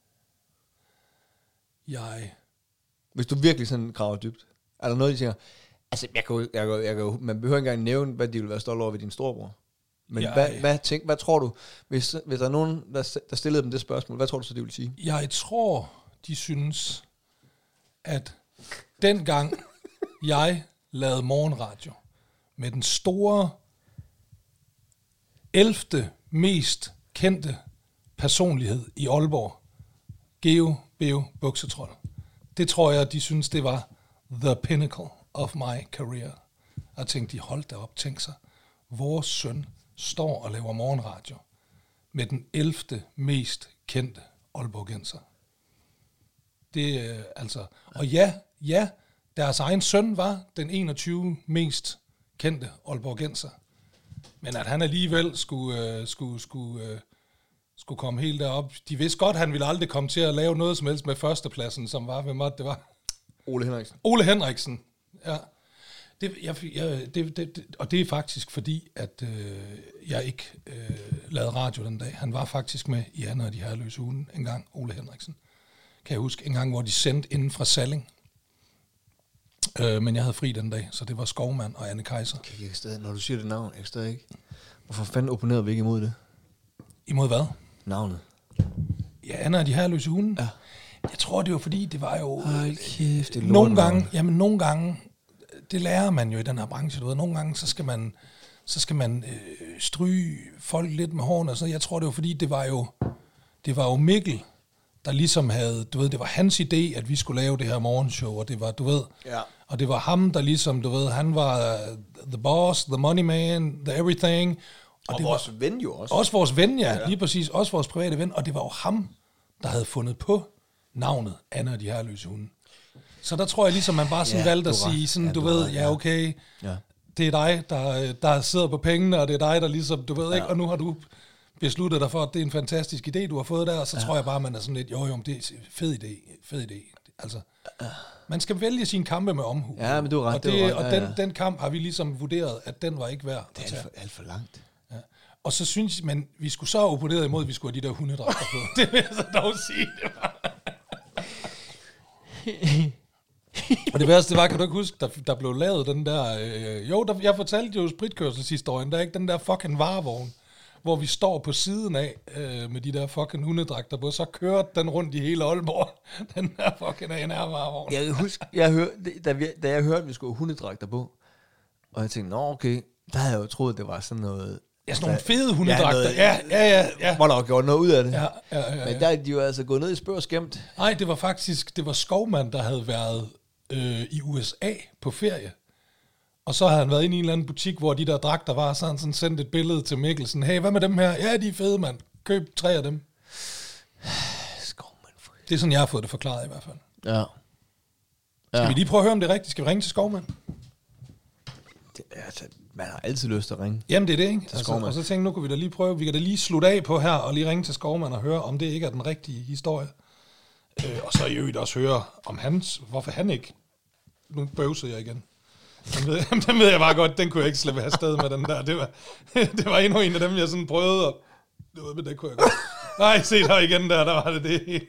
Hvis du virkelig sådan graver dybt. Er der noget, de tænker... Altså, man behøver ikke engang nævne, hvad de vil være stolte over ved din storebror. Men hvad tror du, hvis der er nogen, der stillede dem det spørgsmål, hvad tror du så, de vil sige? Jeg tror, de synes, at dengang jeg lavede morgenradio med den store 11. mest kendte personlighed i Aalborg, Geo Beo Buksetrold. Det tror jeg, de synes, det var the pinnacle of my career. Og tænkte, de holdt da op, tænk sig, vores søn står og laver morgenradio med den 11. mest kendte aalborgenser. Det altså, og ja, deres egen søn var den 21. mest kendte aalborgenser. Men at han alligevel skulle komme helt derop. De vidste godt, at han ville aldrig komme til at lave noget som helst med førstepladsen, som var, hvem det var? Ole Henriksen, ja. Og det er faktisk fordi, at jeg ikke lavede radio den dag. Han var faktisk med i Anna og de herreløse ugen en gang, Ole Henriksen. Kan jeg huske en gang, hvor de sendte inden fra Salling. Men jeg havde fri den dag, så det var Skovmand og Anne Kaiser. Okay, når du siger det navn, jeg stadig ikke. Hvorfor fanden opponerede vi ikke imod det? Imod hvad? Navnet. Ja, Anne og de herreløse hunde. Ja. Jeg tror, det var fordi, det var jo... Hold kæft, det nogle gange, det lærer man jo i den her branche, du ved. Nogle gange, så skal man stryge folk lidt med hårene og sådan. Jeg tror, det var fordi, det var jo Mikkel, der ligesom havde, du ved, det var hans idé, at vi skulle lave det her morgenshow, og det var, du ved, og det var ham, der ligesom, du ved, han var the boss, the money man, the everything. Og det vores ven jo også. Også vores ven, ja, lige præcis, også vores private ven, og det var jo ham, der havde fundet på navnet Anne og de herreløse hunde. Så der tror jeg ligesom, man bare sådan valgte at sige, sådan, du ved, okay, det er dig, der sidder på pengene, og det er dig, der ligesom, du ved ikke, og nu har du besluttet dig for, at det er en fantastisk idé, du har fået der, og så tror jeg bare, man er sådan lidt, jo, det er fed idé. Altså, man skal vælge sine kampe med omhu. Ja, men du er ret. Og den kamp har vi ligesom vurderet, at den var ikke værd. Det er alt for langt. Ja. Og så synes man, vi skulle så opponere imod, at vi skulle have de der hundedragter på. Det vil jeg så dog sige, det var. Og det værste var, kan du ikke huske, der blev lavet den der... jeg fortalte jo spritkørselshistorien, der er ikke den der fucking varevogn, hvor vi står på siden af med de der fucking hundedragter på, så kørte den rundt i hele Aalborg, den der fucking ANR-varevogn. Jeg kan huske, da jeg hørte, at vi skulle have hundedragter på, og jeg tænkte, okay, der havde jeg jo troet, det var sådan noget... Ja, sådan nogle fede hundedragter. Ja. Hvor der var gjort noget ud af det. Ja. Men der er de jo altså gået ned i spørg og skæmt. Nej, det var Skovmand, der havde været i USA på ferie. Og så havde han været inde i en eller anden butik, hvor de der dragter var, så han sådan sendt et billede til Mikkelsen. Hey, hvad med dem her? Ja, de er fede, mand. Køb 3 af dem. Skovmand. Det er sådan, jeg har fået det forklaret i hvert fald. Ja. Skal vi lige prøve at høre, om det er rigtigt? Skal vi ringe til Skovmand? Man har altid lyst til at ringe. Jamen, det er det, ikke? Altså, og så tænkte jeg, nu kan vi da lige prøve. Vi kan da lige slutte af på her, og lige ringe til Skovmand og høre, om det ikke er den rigtige historie. Og så i øvrigt også høre om hvorfor han ikke... Nu bøvser jeg igen. Den ved jeg bare godt, den kunne jeg ikke slippe afsted med den der. Det var endnu en af dem, jeg sådan prøvede, og men det kunne jeg godt. Nej, se der igen der var det. Det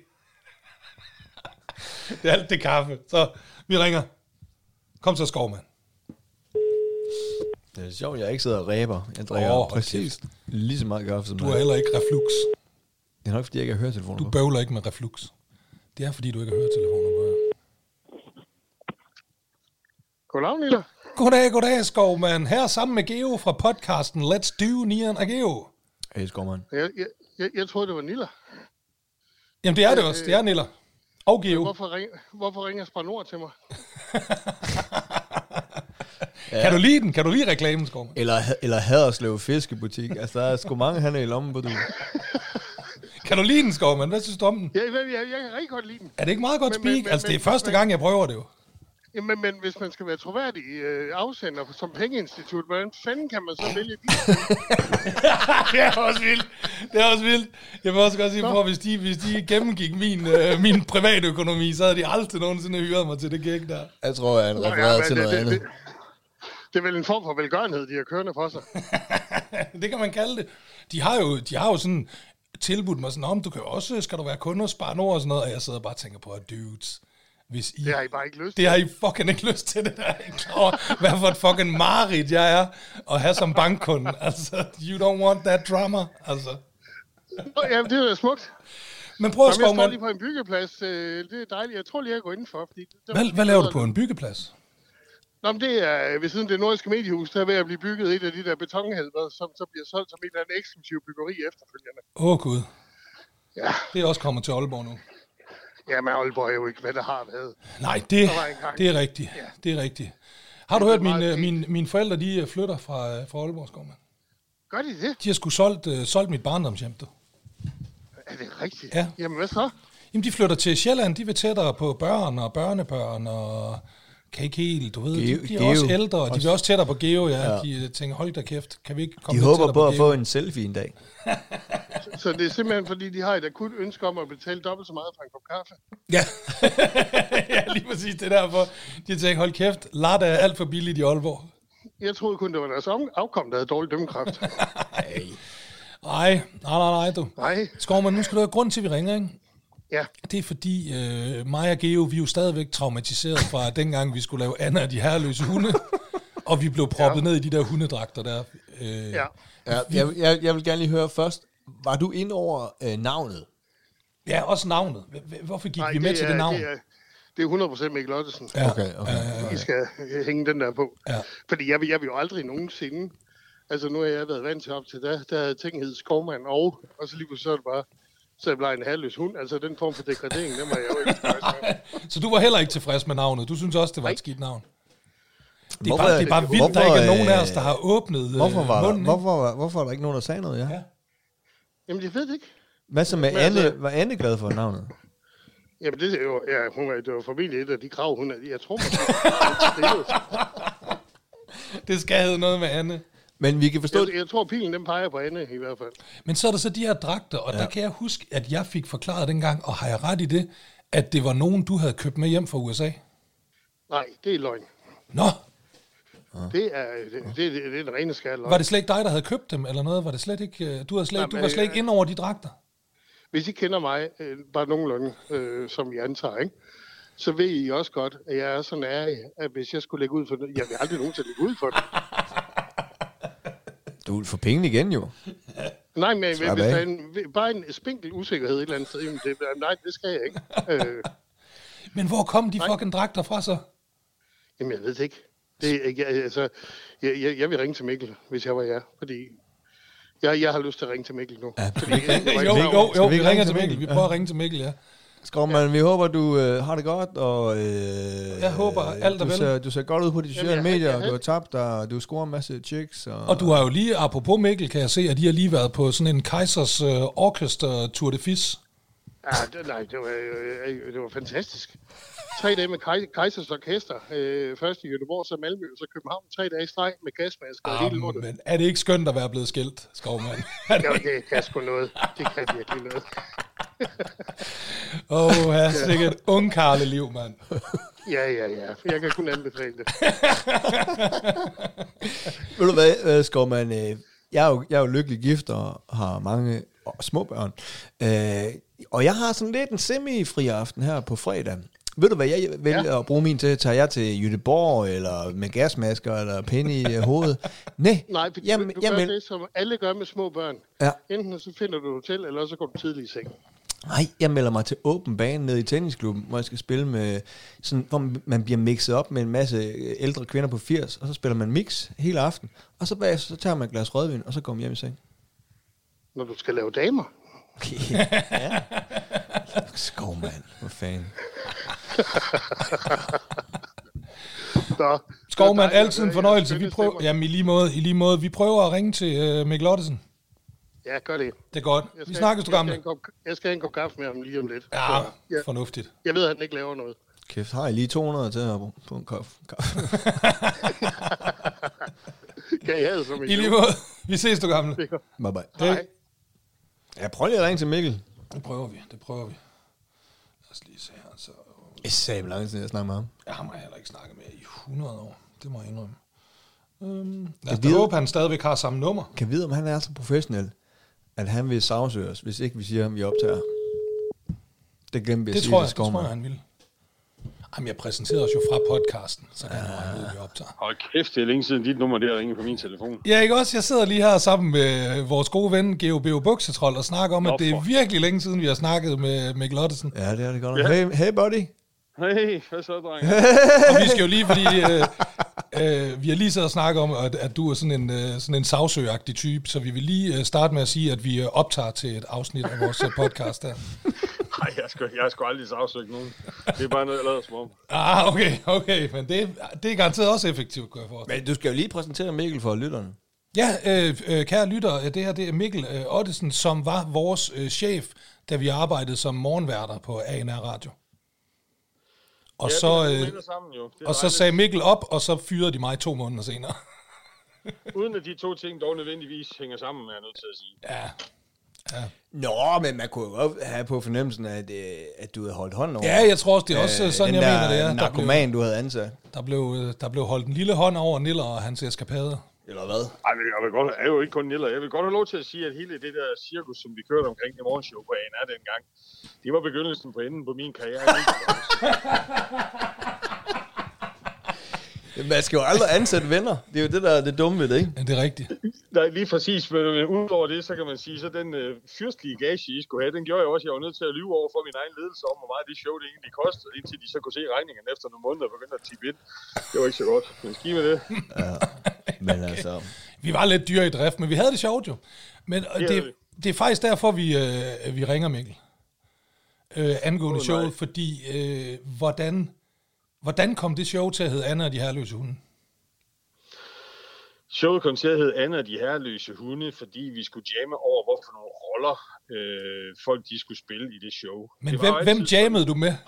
er alt det kaffe. Så vi ringer. Kom så, Skovmand. Det er sjovt, jeg ikke sidder og ræber. Jeg drikker præcis lige så meget kaffe som du har heller ikke reflux. Det er nok, fordi jeg ikke har høretelefoner. Du bøvler ikke med reflux. Det er, fordi du ikke har høretelefoner. Goddag, Nilla. Goddag, Skovmand. Her sammen med Geo fra podcasten Let's Do Nian og Geo. Hey, Skovmand. Jeg troede, det var Nilla. Jamen, det er det også. Det er Nilla. Og Geo. Hvorfor ringer Spar Nord til mig? Ja. Kan du lide reklamen, Skovmand? Eller Haderslev Fiskebutik. Altså, der er sgu mange han i lommen på du. Kan du lide den, Skovmand? Hvad synes du om den? Jeg kan rigtig godt lide den. Er det ikke meget godt speak? Altså, det er første gang, jeg prøver det jo. Jamen, men hvis man skal være troværdig afsender som pengeinstitut, hvordan fanden kan man så vælge det? Det er også vildt. Jeg vil også godt sige, at hvis de gennemgik min private økonomi, så havde de aldrig nogensinde hyret mig til det gig der. Jeg tror, jeg refererer til noget andet. Det er vel en form for velgørenhed, de har kørende for sig. Det kan man kalde det. De har jo sådan tilbudt mig sådan, du kan også, skal du være kunde hos Spar Nord og sådan noget, og jeg sidder og bare tænker på, dudes, det har I bare ikke lyst til. Det har I fucking ikke lyst til, det der. Jeg er klar over, hvad for et fucking mareridt jeg er at have som bankkunde. Altså, you don't want that drama, altså. Jamen, det er jo smukt. Men prøv at jeg står lige på en byggeplads. Det er dejligt. Jeg tror lige, jeg går indenfor. Fordi hvad laver du på en byggeplads? Nå, men det er ved siden af det nordiske mediehus, der er ved at blive bygget et af de der betonhelveder, som så bliver solgt som et eller andet eksklusiv byggeri efterfølgende. Gud. Ja. Det er også kommet til Aalborg nu. Ja, men Aalborg er jo ikke, hvad der har været. Nej, det er rigtigt. Ja. Det er rigtigt. Har du hørt, mine forældre, de flytter fra Aalborg, Skovmand? Gør de det? De har sgu solgt mit barndomshjem, du. Er det rigtigt? Ja. Jamen, hvad så? Jamen, de flytter til Sjælland. De vil tættere på børn og børnebørn og... Kan ikke helt, du ved, de er også ældre, og de vil også tættere på Geo, ja. De tænker, hold da kæft, kan vi ikke komme de håber på at få en selfie en dag. Så det er simpelthen, fordi de har et akut ønske om at betale dobbelt så meget for en kop kaffe? Ja, ja, lige præcis det derfor. De tænker, hold kæft, lad er alt for billigt i Aalborg. Jeg troede kun, det var deres afkom, der havde dårlig dømmekraft. Nej, du. Nej. Skovmand, nu skal du have grund til, at vi ringer, ikke? Ja. Det er fordi, mig og Geo, vi er jo stadigvæk traumatiseret fra dengang, vi skulle lave Anna og de herreløse hunde, og vi blev proppet ned i de der hundedragter der. Jeg vil gerne lige høre først, var du inde over navnet? Ja, også navnet. Hvorfor gik vi med til det navn? Det er 100% Mikkel Ottesen. Ja. Okay. I skal hænge den der på. Ja. Fordi jeg vil jo aldrig nogensinde... Altså, nu har jeg været vant til op til der havde ting hed Skovmand og så lige så er det bare... Så jeg blev en herreløs hund. Altså, den form for degradering, den var jeg jo ikke tilfreds med. Så du var heller ikke tilfreds med navnet? Du synes også, det var et skidt navn? Det er bare vildt, der ikke er nogen af os, der har åbnet munden. Hvorfor er der ikke nogen, der sagde noget? Ja? Jamen, jeg ved det ikke. Hvad så med Anne? Var Anne glad for navnet? Jamen, det er jo, det var formentlig et af de krav, hun havde. Jeg tror, det skal have noget med Anne. Men vi kan forstå... Jeg tror, pilen den peger på Anne i hvert fald. Men så er der så de her dragter, og der kan jeg huske, at jeg fik forklaret dengang, og har jeg ret i det, at det var nogen, du havde købt med hjem fra USA? Nej, det er løgn. Nå! Det er den rene skald. Var det slet ikke dig, der havde købt dem, eller noget? Var det slet ikke... Du var slet ikke inde over de dragter? Hvis I kender mig, bare nogenlunde, som I antager, ikke? Så ved I også godt, at jeg er så nær, at hvis jeg skulle lægge ud for det, jeg vil aldrig nogensinde lægge ud for det. Du vil få penge igen, jo. Nej, men hvis der er bare en spinkel usikkerhed et eller andet sted, nej, det skal jeg ikke. Men hvor kom de fucking dragter fra så? Jamen, jeg ved det ikke. Jeg vil ringe til Mikkel, hvis jeg var jer, fordi jeg har lyst til at ringe til Mikkel nu. Ja, vi ringer til Mikkel. Vi prøver at ringe til Mikkel, ja. Skovmand, vi håber, du har det godt, og jeg håber alt er vel. Du ser godt ud på de sociale medier, og du har tabt dig, du scorer en masse chicks. Og du har jo lige, apropos Mikkel, kan jeg se, at de har lige været på sådan en Kaisers Orchestra Tour de Fis. Ja, det var fantastisk. 3 dage med Kaisers Orkester. Først i Göteborg, så Malmø, så København. 3 dage i streg med gasmasker og hele lortet. Men er det ikke skønt at være blevet skilt, Skovmand? Ja, det kan sgu noget. Det kan virkelig noget. Sikke et ungkarleliv, mand. Ja. Jeg kan kun anbefale det. Ved du hvad, Skovmand? Jeg er jo lykkelig gift og har mange små børn. Og jeg har sådan lidt en semi-fri aften her på fredag. Ved du hvad jeg vælger at bruge min til? Tager jeg til Göteborg, eller med gasmasker, eller pinde i hovedet? Nej, du gør det, som alle gør med små børn. Ja. Enten så finder du et hotel, eller så går du tidligt i seng. Nej, jeg melder mig til åben bane nede i tennisklubben, hvor jeg skal spille med, sådan, hvor man bliver mixet op med en masse ældre kvinder på 80, og så spiller man mix hele aften, og så bagefter så tager man et glas rødvin, og så går man hjem i seng. Når du skal lave damer? Ja. Skovmand, hvor fanden. Skovmand, altid en fornøjelse. Vi prøver, jamen i lige måde. Vi prøver at ringe til Mikkel Ottesen. Ja, gør det. Det er godt. Vi snakkes, du gamle. Jeg skal have en kop kaffe med ham lige om lidt. Ja, fornuftigt. Jeg ved, at han ikke laver noget. Kæft, har jeg lige 200 til at få en kaffe? Kan jeg have det som i lige måde. Vi ses, du gamle. Bye bye. Hej. Jeg prøver lige at ringe til Mikkel. Det prøver vi. Lad os lige se her. Så... Jeg sagde langt siden, jeg snakker med ham. Jeg har heller ikke snakket med i 100 år. Det må jeg indrømme. Jeg håber, han stadigvæk har samme nummer. Kan vide, om han er så professionel, at han vil sagsøge os, hvis ikke vi siger, at vi optager. Det glemte vi at sige. Det tror jeg, han vil. Jamen, jeg præsenterede os jo fra podcasten, så kan han vide, at vi optager. Hold kæft, det er længe siden dit nummer der ringer på min telefon. Ja, ikke også? Jeg sidder lige her sammen med vores gode ven, Geo Buksetrold, og snakker om, at det er virkelig længe siden, vi har snakket med Mikkel Ottesen. Ja, det er det godt. Ja. Hey buddy. Hey, hvad så, dreng? Og vi skal jo lige, fordi vi har lige siddet og snakket om, at du er sådan en sagsøgagtig type, så vi vil lige starte med at sige, at vi optager til et afsnit af vores podcast her. Nej, jeg har sgu aldrig sagsøgt nogen. Det er bare noget, jeg lader som om. Okay, men det er garanteret også effektivt, kan jeg forestille. Men du skal jo lige præsentere Mikkel for lytterne. Ja, kære lyttere, det her det er Mikkel Ottesen, som var vores chef, da vi arbejdede som morgenværter på ANR Radio. Og så sagde Mikkel op, og så fyrede de mig 2 måneder senere. Uden at de 2 ting dog nødvendigvis hænger sammen, er jeg nødt til at sige. Ja. Nå, men man kunne jo have på fornemmelsen, at du havde holdt hånden over. Ja, jeg tror også, det er også sådan, jeg mener det er. Den narkoman, du havde ansat. Der blev holdt en lille hånd over Niller og hans eskapader. Eller hvad? Ej, jeg er jo ikke kun Niller. Jeg vil godt have lov til at sige, at hele det der cirkus, som vi kørte omkring i morgenshow på ANR dengang, det var begyndelsen på enden på min karriere. Man skal jo aldrig ansætte venner. Det er jo det, der er det dumme ved det, ikke? Ja, det er rigtigt. Nej, lige præcis. Men udover det, så kan man sige, så den fyrstlige gage, I skulle have, den gjorde jeg også. Jeg var nødt til at lyve over for min egen ledelse om, hvor meget det show det egentlig kostede, indtil de så kunne se regningen efter nogle måneder og begyndte at tippe ind. Det var ikke så godt. Men skidt med det. Ja, men altså... Vi var lidt dyre i drift, men vi havde det sjovt jo. Men det er faktisk derfor, vi ringer, Mikkel. Angående showet, fordi hvordan kom det show til at hedde Anna og de herreløse hunde? Showet kom til at hedde Anna og de herreløse hunde, fordi vi skulle jamme over, hvorfor nogle roller folk de skulle spille i det show. Men hvem jammede du med?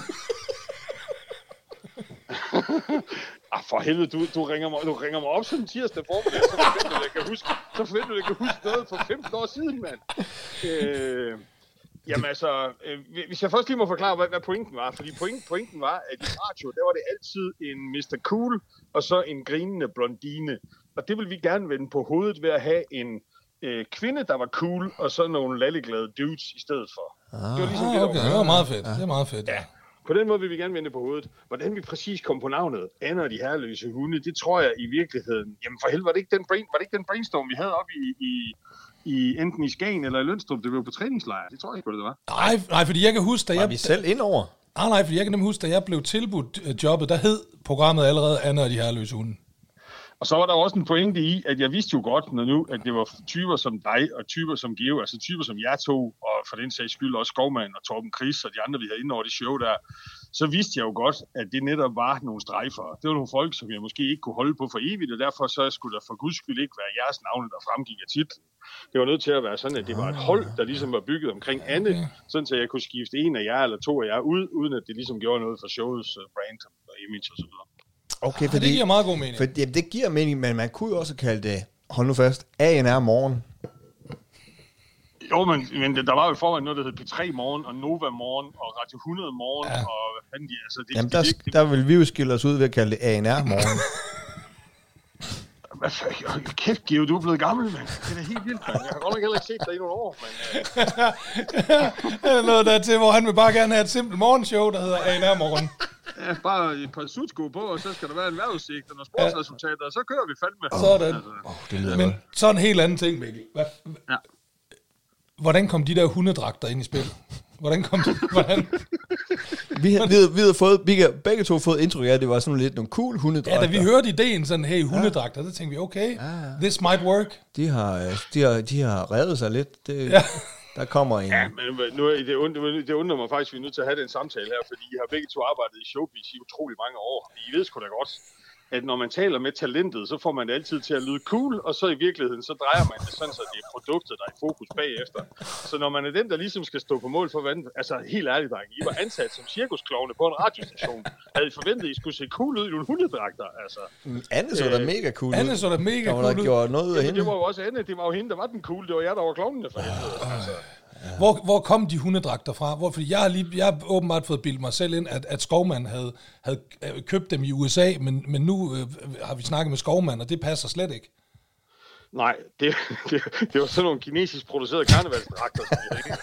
For helvede, du ringer mig op sådan en tirsdag formiddag, så forventer du, at jeg kan huske noget for 15 år siden, mand. Jamen altså, hvis jeg først lige må forklare, hvad pointen var. Fordi pointen var, at i radio, der var det altid en Mr. Cool, og så en grinende blondine. Og det vil vi gerne vende på hovedet ved at have en kvinde, der var cool, og så nogle lalleglade dudes i stedet for. Det var ligesom det, okay. Det var meget fedt. Det er meget fedt. Ja. På den måde vil vi gerne vende på hovedet. Hvordan vi præcis kom på navnet Anna og de herreløse hunde, det tror jeg i virkeligheden... Jamen for helvede, var det ikke den brainstorm, vi havde oppe i enten i Skagen eller i Lønstrup, det var på træningslejr. Det tror jeg ikke, det var. Nej, fordi jeg kan huske, da vi selv indover? Nej, fordi jeg kan huske, da jeg blev tilbudt jobbet, der hed programmet allerede Anna og de herreløse hunde. Og så var der også en pointe i, at jeg vidste jo godt, når nu, at det var typer som dig og typer som Geo, altså typer som jer to, og for den sags skyld også Skovmand og Torben Chris og de andre, vi havde inde over det show der, så vidste jeg jo godt, at det netop var nogle strejfer. Det var nogle folk, som jeg måske ikke kunne holde på for evigt, og derfor så skulle der for guds skyld ikke være jeres navne, der fremgik af titlen. Det var nødt til at være sådan, at det var et hold, der ligesom var bygget omkring Anne, sådan så jeg kunne skifte en af jer eller to af jer ud, uden at det ligesom gjorde noget for showets brand og image og så videre. Okay, fordi, det giver meget god mening. For det giver mening, men man kunne jo også kalde det, hold nu fast, ANR Morgen. Jo, men der var jo forvejen noget, der hed P3 Morgen, og Nova Morgen, og Radio 100 Morgen, og hvad fanden de... Altså, jamen, der vil vi jo skille os ud ved at kalde det ANR Morgen. Kæft, Geo, du er blevet gammel, mand. Det er helt vildt, mand. Jeg har godt nok heller ikke set dig i nogle år, men... Det er noget der til, hvor han vil bare gerne have et simpelt morgenshow, der hedder ANR Morgen. Ja, bare et par sudsko på, og så skal der være en vejrudsigt og nogle sportsresultater, og så kører vi fandme. Sådan. Det men så en helt anden ting, Mikkel. Ja. Hvordan kom de der hundedragter ind i spil? Hvordan kom de? Vi har begge to fået indtryk af, at det var sådan lidt nogle cool hundedragter. Ja, da vi hørte ideen sådan, hey, hundedragter, så tænkte vi, okay, this might work. De har revet sig lidt. Der kommer en... Ja, men nu, det undrer mig faktisk, at vi er nødt til at have den samtale her, fordi I har begge to arbejdet i showbiz i utrolig mange år. I ved sgu da godt, at når man taler med talentet, så får man det altid til at lyde cool, og så i virkeligheden, så drejer man det sådan, så det er produktet, der er i fokus bagefter. Så når man er den, der ligesom skal stå på mål for vandet, altså helt ærligt, drenge, I var ansat som cirkusklovne på en radiostation, havde I forventet, at I skulle se cool ud i nogle hundedragter, altså. Anne så da mega cool ud. Anne så da mega cool ud. Der gjorde noget af hende. Det var jo også Anne, det var jo hende, der var den cool, det var jer, der var klovnene for helvede, altså. Ja. Hvor kom de hundedragter fra? Fordi jeg har åbenbart fået bildet mig selv ind, at Skovmand havde købt dem i USA, men nu har vi snakket med Skovmand, og det passer slet ikke. Nej, det var sådan nogle kinesisk producerede karnevalsdragter, som de ikke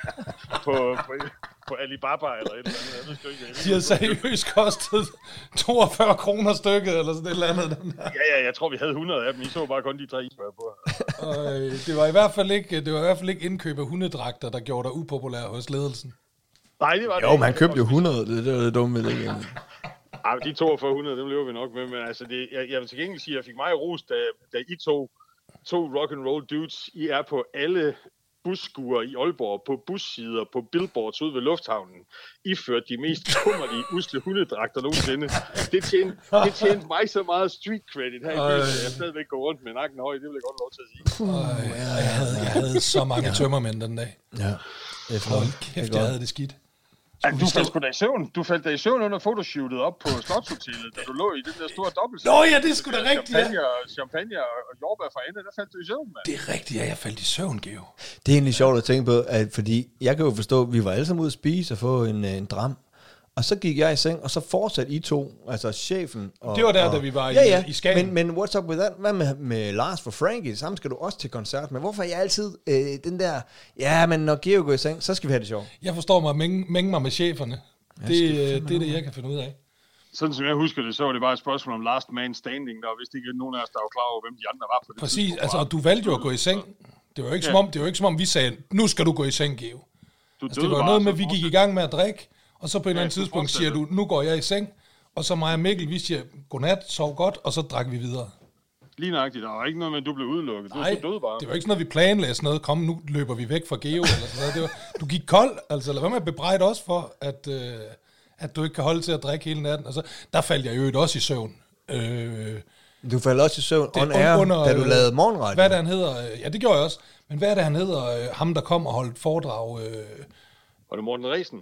på Alibaba eller et eller andet. De havde seriøst kostet 42 kroner stykket, eller sådan et eller andet. Ja, jeg tror, vi havde 100 af dem. I så bare kun de 3 på. Det var i hvert fald ikke indkøb af hundedragter, der gjorde dig upopulær hos ledelsen. Nej, det var det. Jo, man købte jo 100, det var det dumme ved det igen. Ej, de 4200, dem lever vi nok med, men altså, jeg vil til gengæld sige, at jeg fik meget ros, da I to rock and roll dudes, I er på alle busskuer i Aalborg, på bussider, på billboards ude ved lufthavnen. I førte de mest kummerlige, usle hundedragter nogensinde. Det tjente mig så meget street credit her i byen, at jeg stadigvæk går rundt med nakken høj. Det vil jeg godt lov til at sige. Jeg havde så mange tømmermænd den dag. Ja. Hold kæft, jeg havde det skidt. Du faldt sgu da i søvn. Du faldt da i søvn under fotoshootet op på Slotshotellet, da du lå i den der store dobbeltsæt. Nå ja, det er sgu da rigtigt, Champagne og jordbær fra Anne, der faldt du i søvn, mand. Det er rigtigt, ja, jeg faldt i søvn, Geo. Det er egentlig sjovt at tænke på, at fordi jeg kan jo forstå, at vi var alle sammen ude at spise og få en dram, Og så gik jeg i seng, og så fortsatte I to, altså chefen. Og, det var der, da vi var i Skagen. Men what's up with that? Hvad med Lars for Frankie? Sammen skal du også til koncert. Men hvorfor er jeg altid den der, men når Geo går i seng, så skal vi have det sjovt. Jeg forstår mig mænge mig med cheferne. Det er det, jeg kan finde ud af. Sådan som jeg husker det, så var det bare et spørgsmål om last man standing, der hvis det ikke er nogen af os, der var klar over, hvem de andre var på det. Præcis, altså, og du valgte jo at gå i seng. Det var jo ikke som om, vi sagde, nu skal du gå i seng, Geo. Altså, det var noget med, at vi gik i gang med at drikke, og så på et eller andet tidspunkt siger du, nu går jeg i seng, og så mig og Mikkel, vi siger, godnat, sov godt, og så drak vi videre. Lige nøjagtigt, der var ikke noget med, at du blev udelukket. Nej, det var ikke sådan noget, vi planlagde sådan noget, kom, nu løber vi væk fra Geo, eller sådan noget. Du gik kold, altså lad være med at bebrejde os for, at du ikke kan holde til at drikke hele natten. Altså, der faldt jeg jo også i søvn. Du faldt også i søvn da du lavede morgenradio. Hvad er det, han hedder? Ja, det gjorde jeg også. Men hvad er det, han hedder? Ham, der kom og holdt foredrag. Var det Morten Ræsen?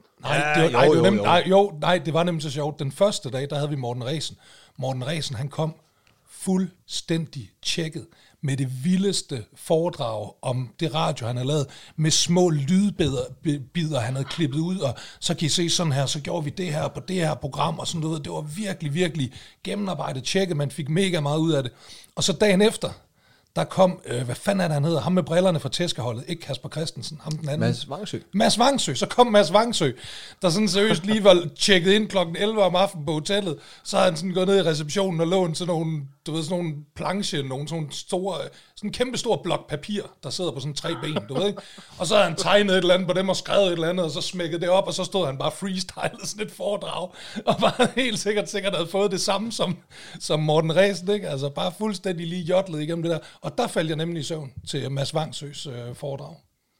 Nej, det var nemlig så sjovt. Den første dag, der havde vi Morten Ræsen. Morten Ræsen, han kom fuldstændig tjekket med det vildeste foredrag om det radio, han havde lavet, med små lydbider, han havde klippet ud, og så kan I se sådan her, så gjorde vi det her på det her program, og sådan noget. Det var virkelig, virkelig gennemarbejdet, tjekket, man fik mega meget ud af det. Og så dagen efter, der kom, hvad fanden er det, han hedder? Ham med brillerne fra Tæskeholdet, ikke Kasper Christensen, ham den anden. Mads Vangsø. Så kom Mads Vangsø, der sådan seriøst lige var tjekket ind klokken 11 om aftenen på hotellet. Så havde han sådan gået ned i receptionen og lånt sådan nogle, sådan nogle planche, nogle sådan store, sådan en kæmpe stor blok papir, der sidder på sådan 3 ben, du ved ikke? Og så havde han tegnet et eller andet på dem og skrevet et eller andet, og så smækket det op, og så stod han bare freestylet sådan et foredrag, og bare helt sikkert havde fået det samme som Morten Ræsen, ikke? Altså bare fuldstændig lige jotlet igennem det der. Og der faldt jeg nemlig i søvn til Mads Vangsøs foredrag.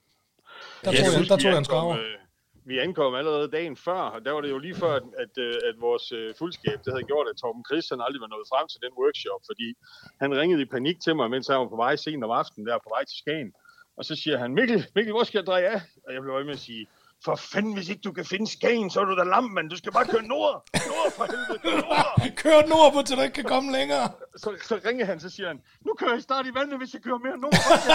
Der tog jeg en skraver. Vi ankom allerede dagen før, og der var det jo lige før, at vores fuldskab, det havde gjort, at Torben Chris, han aldrig var nået frem til den workshop, fordi han ringede i panik til mig, mens jeg var på vej sent om aftenen, der på vej til Skagen. Og så siger han, Mikkel, hvor skal jeg dreje af? Og jeg blev ved med at sige, for fanden, hvis ikke du kan finde Skagen, så er du da lam, mand. Du skal bare køre nord. Nord for helvede, nord. Kør nordpå, til du ikke kan komme længere. Så ringer han, så siger han, nu kører jeg snart i vandet, hvis jeg kører mere nord.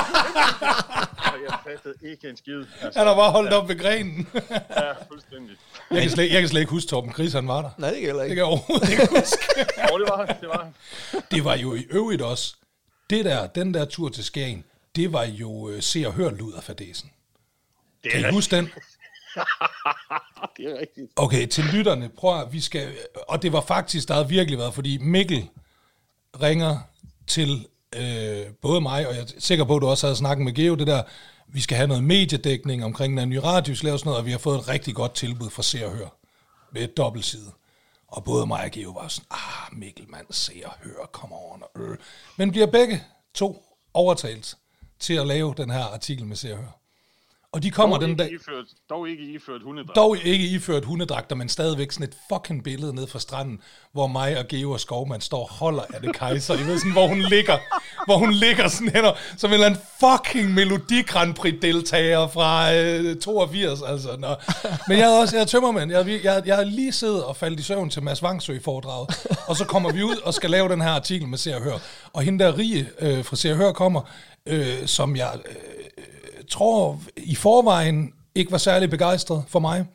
Og jeg fattede ikke en skid. Altså, han har bare holdt op ved grenen. Ja, fuldstændig. Jeg kan slet ikke huske, Torben Chris, han var der. Nej, det kan jeg ikke. Det kan jeg overhovedet ikke huske. Det var han. Det var jo i øvrigt også, den der tur til Skagen, det var jo Se og Hør luderfadesen. Kan I huske den? Det er rigtigt. Okay, til lytterne, prøv at vi skal, og det var faktisk, der havde virkelig været, fordi Mikkel ringer til både mig, og jeg er sikker på, at du også havde snakket med Geo, det der, vi skal have noget mediedækning omkring den nye radio, vi skal lave sådan noget, og vi har fået et rigtig godt tilbud fra Se og Hør, med et dobbeltside. Og både mig og Geo var sådan, Mikkel, mand, Se og Hør, come on, Men bliver begge to overtalt til at lave den her artikel med Se og Hør. Og de kommer den dag... Dog ikke iført hundedragter. Dog ikke iført hundedragter, men stadigvæk sådan et fucking billede ned fra stranden, hvor mig og Geo og Skovmand står og holder af det Kaiser. I ved sådan, hvor hun ligger sådan hen, som en eller anden fucking Melodi Grand Prix-deltager fra 82, altså. Nå. Men jeg er tømmermand. Jeg har lige siddet og faldt i søvn til Mads Vangsø-foredraget, og så kommer vi ud og skal lave den her artikel med Se og Hør. Og hende der Rie fra Se og Hør kommer, som jeg... tror i forvejen ikke var særlig begejstret for mig.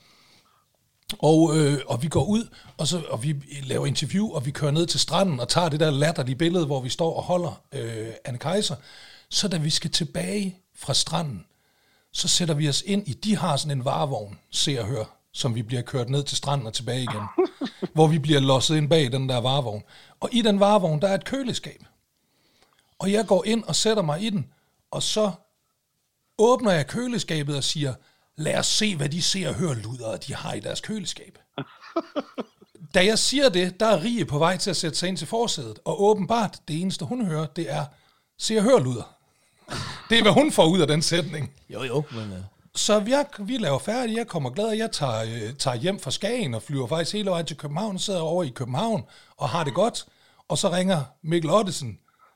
Og vi går ud, og vi laver interview, og vi kører ned til stranden og tager det der latterlige billede, hvor vi står og holder Anne Kaiser. Så da vi skal tilbage fra stranden, så sætter vi os ind i, de har sådan en varevogn, Se og Hør, som vi bliver kørt ned til stranden og tilbage igen. Hvor vi bliver losset ind bag den der varevogn. Og i den varevogn, der er et køleskab. Og jeg går ind og sætter mig i den, og så åbner jeg køleskabet og siger, lad os se, hvad de Se og Hør ludere, de har i deres køleskab. Da jeg siger det, der er Rie på vej til at sætte sig ind til forsædet, og åbenbart, det eneste hun hører, det er Se og Hør luder. Det er, hvad hun får ud af den sætning. Jo, men... Så vi laver færdigt, jeg kommer glad, jeg tager hjem fra Skagen og flyver faktisk hele vejen til København, sidder over i København og har det godt, og så ringer Mikkel Ottesen.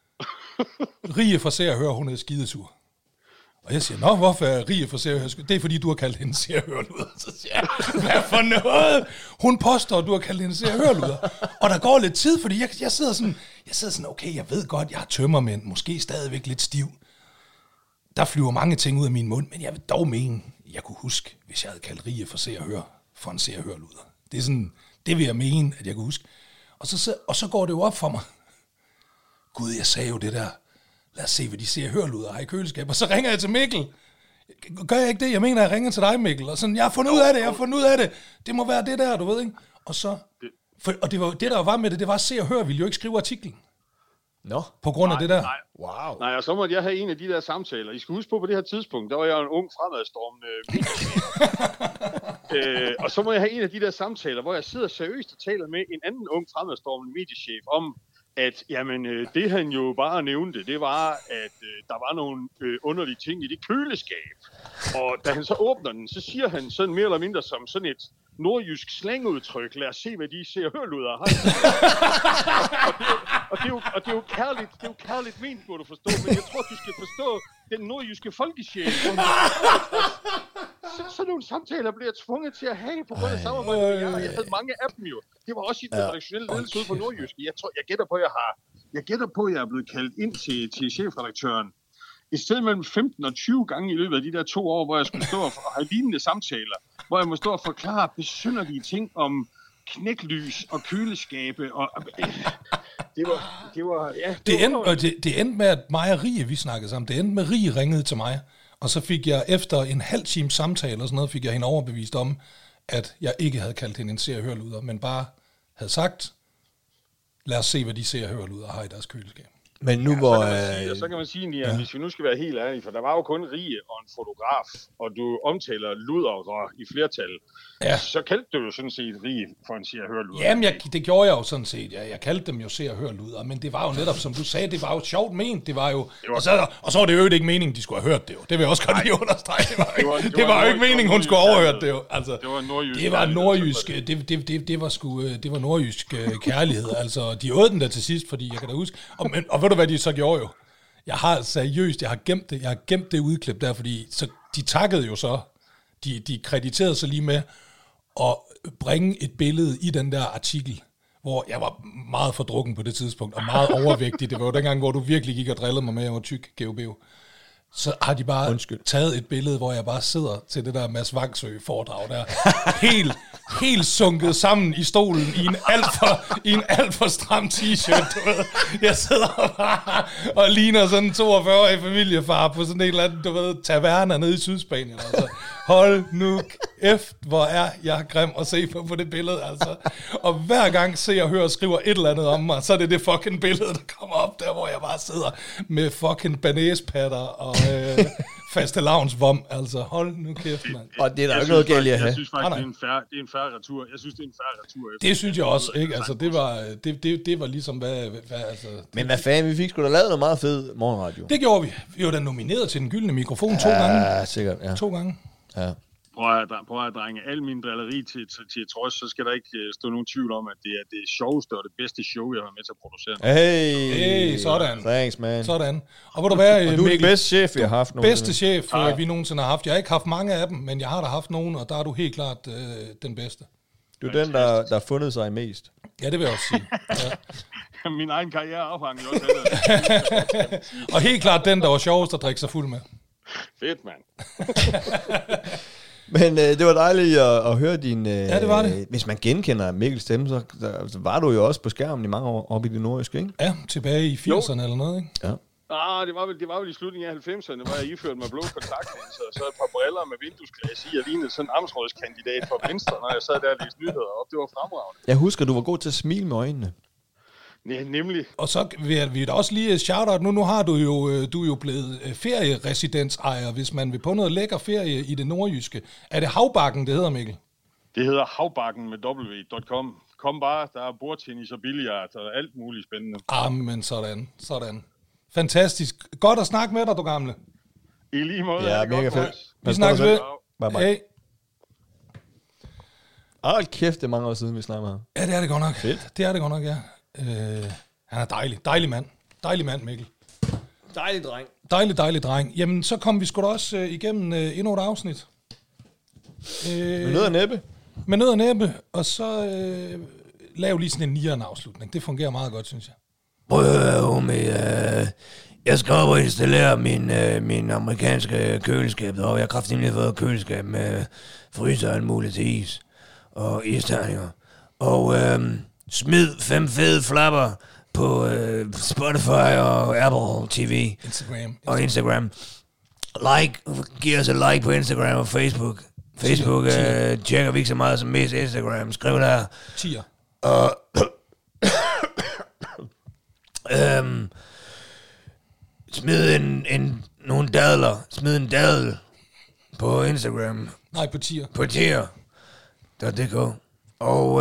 Rie fra Se og Hør, hun er skidesur. Og jeg siger, hvorfor er Rie for Se og Hør? Det er fordi, du har kaldt hende Se og Hør-luder. Så siger jeg, hvad for noget? Hun påstår, at du har kaldt hende Se og Hør-luder. Og der går lidt tid, fordi jeg sidder sådan, okay, jeg ved godt, jeg har tømmermænd, måske stadigvæk lidt stiv. Der flyver mange ting ud af min mund, men jeg vil dog mene, jeg kunne huske, hvis jeg havde kaldt Rie for Se og Hør, for en Se og Hør-luder. Det er sådan, det vil jeg mene, at jeg kan huske. Og så går det jo op for mig. Gud, jeg sagde jo det der. Lad os se, hvad de ser hørl ud og har i køleskab. Og så ringer jeg til Mikkel. Gør jeg ikke det? Jeg mener, jeg ringer til dig, Mikkel. Og sådan, jeg har fundet ud af det. Det må være det der, du ved, ikke? Og så... og det var det, der var med det, det var at se og høre, ville jo ikke skrive artiklen. Nå. På grund af det der. Wow. Nej, og så måtte jeg have en af de der samtaler. I skal huske på det her tidspunkt, der var jeg en ung fremadstormende mediechef. Og så må jeg have en af de der samtaler, hvor jeg sidder seriøst og taler med en anden ung fremadstormende mediechef om, at det han jo bare nævnte, det var, at der var nogle underlige ting i det køleskab. Og da han så åbner den, så siger han sådan mere eller mindre som sådan et nordjysk slangudtryk. Lad os se, hvad de ser hørluder. Og det er jo kærligt ment, må du forstå. Men jeg tror, du skal forstå den nordjyske folkesjæl. Så nogle samtaler bliver jeg tvunget til at have på grund af samarbejdet. Jeg havde mange af dem jo. Det var også i den redaktionelle ledelse ude på Nordjysk. Jeg gætter på, at jeg er blevet kaldt ind til chefredaktøren et sted mellem 15 og 20 gange i løbet af de der 2 år, hvor jeg skulle stå og have lignende samtaler, hvor jeg må stå og forklare besynderlige ting om knæklys og køleskabe. Og det endte med, at mig og Rie, vi snakkede sammen, det endte med, Rie ringede til mig, og så fik jeg efter en halv time samtale og sådan noget, fik jeg hende overbevist om, at jeg ikke havde kaldt hende en se- og hørluder, men bare havde sagt, lad os se, hvad de ser og hørluder har i deres køleskab. Men nu så kan man sige, at hvis vi nu skal være helt ærlige, for der var jo kun Rie og en fotograf, og du omtaler ludere i flertal, så kaldte du jo sådan set Rie for en se- og hørluder. Jamen, det gjorde jeg jo sådan set. Jeg kaldte dem jo se- og hørluder, men det var jo netop, som du sagde, det var jo sjovt ment. Det var jo, og så var det jo ikke meningen, de skulle have hørt det jo. Det vil jeg også godt lige understrege. Det var jo ikke meningen, hun skulle overhøre det jo. Altså, det var nordjysk. Det var nordjysk kærlighed. Altså, de åd den der til sidst, fordi jeg kan da huske. Og ved du, hvad de så gjorde jo? Jeg har gemt det udklip der, fordi så, de takkede jo så, de krediterede sig lige med at bringe et billede i den der artikel, hvor jeg var meget fordrukken på det tidspunkt, og meget overvægtig. Det var jo dengang, hvor du virkelig gik og drillede mig med, at jeg var tyk, GOBO. Så har de bare taget et billede, hvor jeg bare sidder til det der Mads Vangsø-foredrag der, helt sunket sammen i stolen i en alt for stram t-shirt, du ved. Jeg sidder bare og ligner sådan en 42-årig familiefar på sådan en eller anden, du ved, taverna nede i Sydspanien. Altså. Hold nu kæft, hvor er jeg grim at se på det billede, altså. Og hver gang ser og hører og skriver et eller andet om mig, så er det fucking billede, der kommer op der, hvor jeg bare sidder med fucking banæspatter og fastelavnsvom, altså. Hold nu kæft, mand. Og det er der ikke noget galt i at have. Jeg synes faktisk, det er en fair retur. Jeg synes, det er en fair retur. Det synes jeg også, ikke? Altså, det var ligesom, hvad altså... Men hvad fanden, vi fik sgu da lavet noget meget fed morgenradio. Det gjorde vi. Vi var da nomineret til den gyldne mikrofon 2 gange. Ja, sikkert, ja. 2 gange. Ja. Prøv at drenge al min drilleri til trods, så skal der ikke stå nogen tvivl om, at det er det sjoveste og det bedste show, jeg har med til at producere. Hey, sådan. Thanks, man. Sådan. Og hvor du være, og du er den bedste chef, vi har haft nogensinde. Bedste chef, vi nogensinde har haft. Jeg har ikke haft mange af dem, men jeg har da haft nogen, og der er du helt klart den bedste. Du er den, der har fundet sig mest. Ja, det vil jeg også sige. Ja. Min egen karriere afhænger jo også. Og helt klart den, der var sjovest at drikke sig fuld med. Fedt, mand. Men det var dejligt at høre din... ja, det var det. Hvis man genkender Mikkels stemme, så var du jo også på skærmen i mange år oppe i det nordjyske, ikke? Ja, tilbage i 80'erne eller noget, ikke? Ja. Det var vel i slutningen af 90'erne, hvor jeg iførte mig blå kontaktlinser, og så et par briller med vinduesglas i, og lignede sådan en amtsrådskandidat for Venstre, når jeg sad der og læste nyheder op. Det var fremragende. Jeg husker, du var god til at smile med øjnene. Ja, nemlig. Og så vil vi da også lige shout-out. Nu har du er jo blevet ferieresidentsejer, hvis man vil på noget lækker ferie i det nordjyske. Er det Havbakken, det hedder, Mikkel? Det hedder Havbakken med w.com. Kom bare, der er bordtennis og billiard og alt muligt spændende. Men sådan. Fantastisk. Godt at snakke med dig, du gamle. I lige måde. Ja, mega fedt. Vi snakkes ved. Bye bye. Hey. Hold kæft, det er mange år siden, vi snakker med ham. Ja, det er det godt nok. Fedt. Det er det godt nok, ja. Han er dejlig. Dejlig mand. Dejlig mand, Mikkel. Dejlig dreng. Dejlig dreng. Jamen, så kom vi sgu da også igennem endnu et afsnit. Med nød og næppe. Med nød og næppe, og så lav lige sådan en nieren afslutning. Det fungerer meget godt, synes jeg. Jeg skal op og installere min amerikanske køleskab, og jeg har kraftigt fået køleskab med fryser og alt muligt til is. og isterninger. Og smid 5 fede flapper på Spotify og Apple TV. Instagram. Giv os et like på Instagram og Facebook. Facebook tjekker vi ikke så meget som mest Instagram. Skriv der. Tier. Og smid nogle dadler. Smid en dadel på Instagram. Nej, på tier. På tier.dk. Og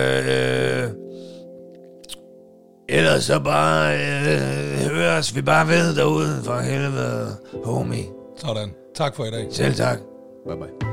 ellers så bare høres vi bare ved derude for helvede, homie. Sådan. Tak for i dag. Selv tak. Bye bye.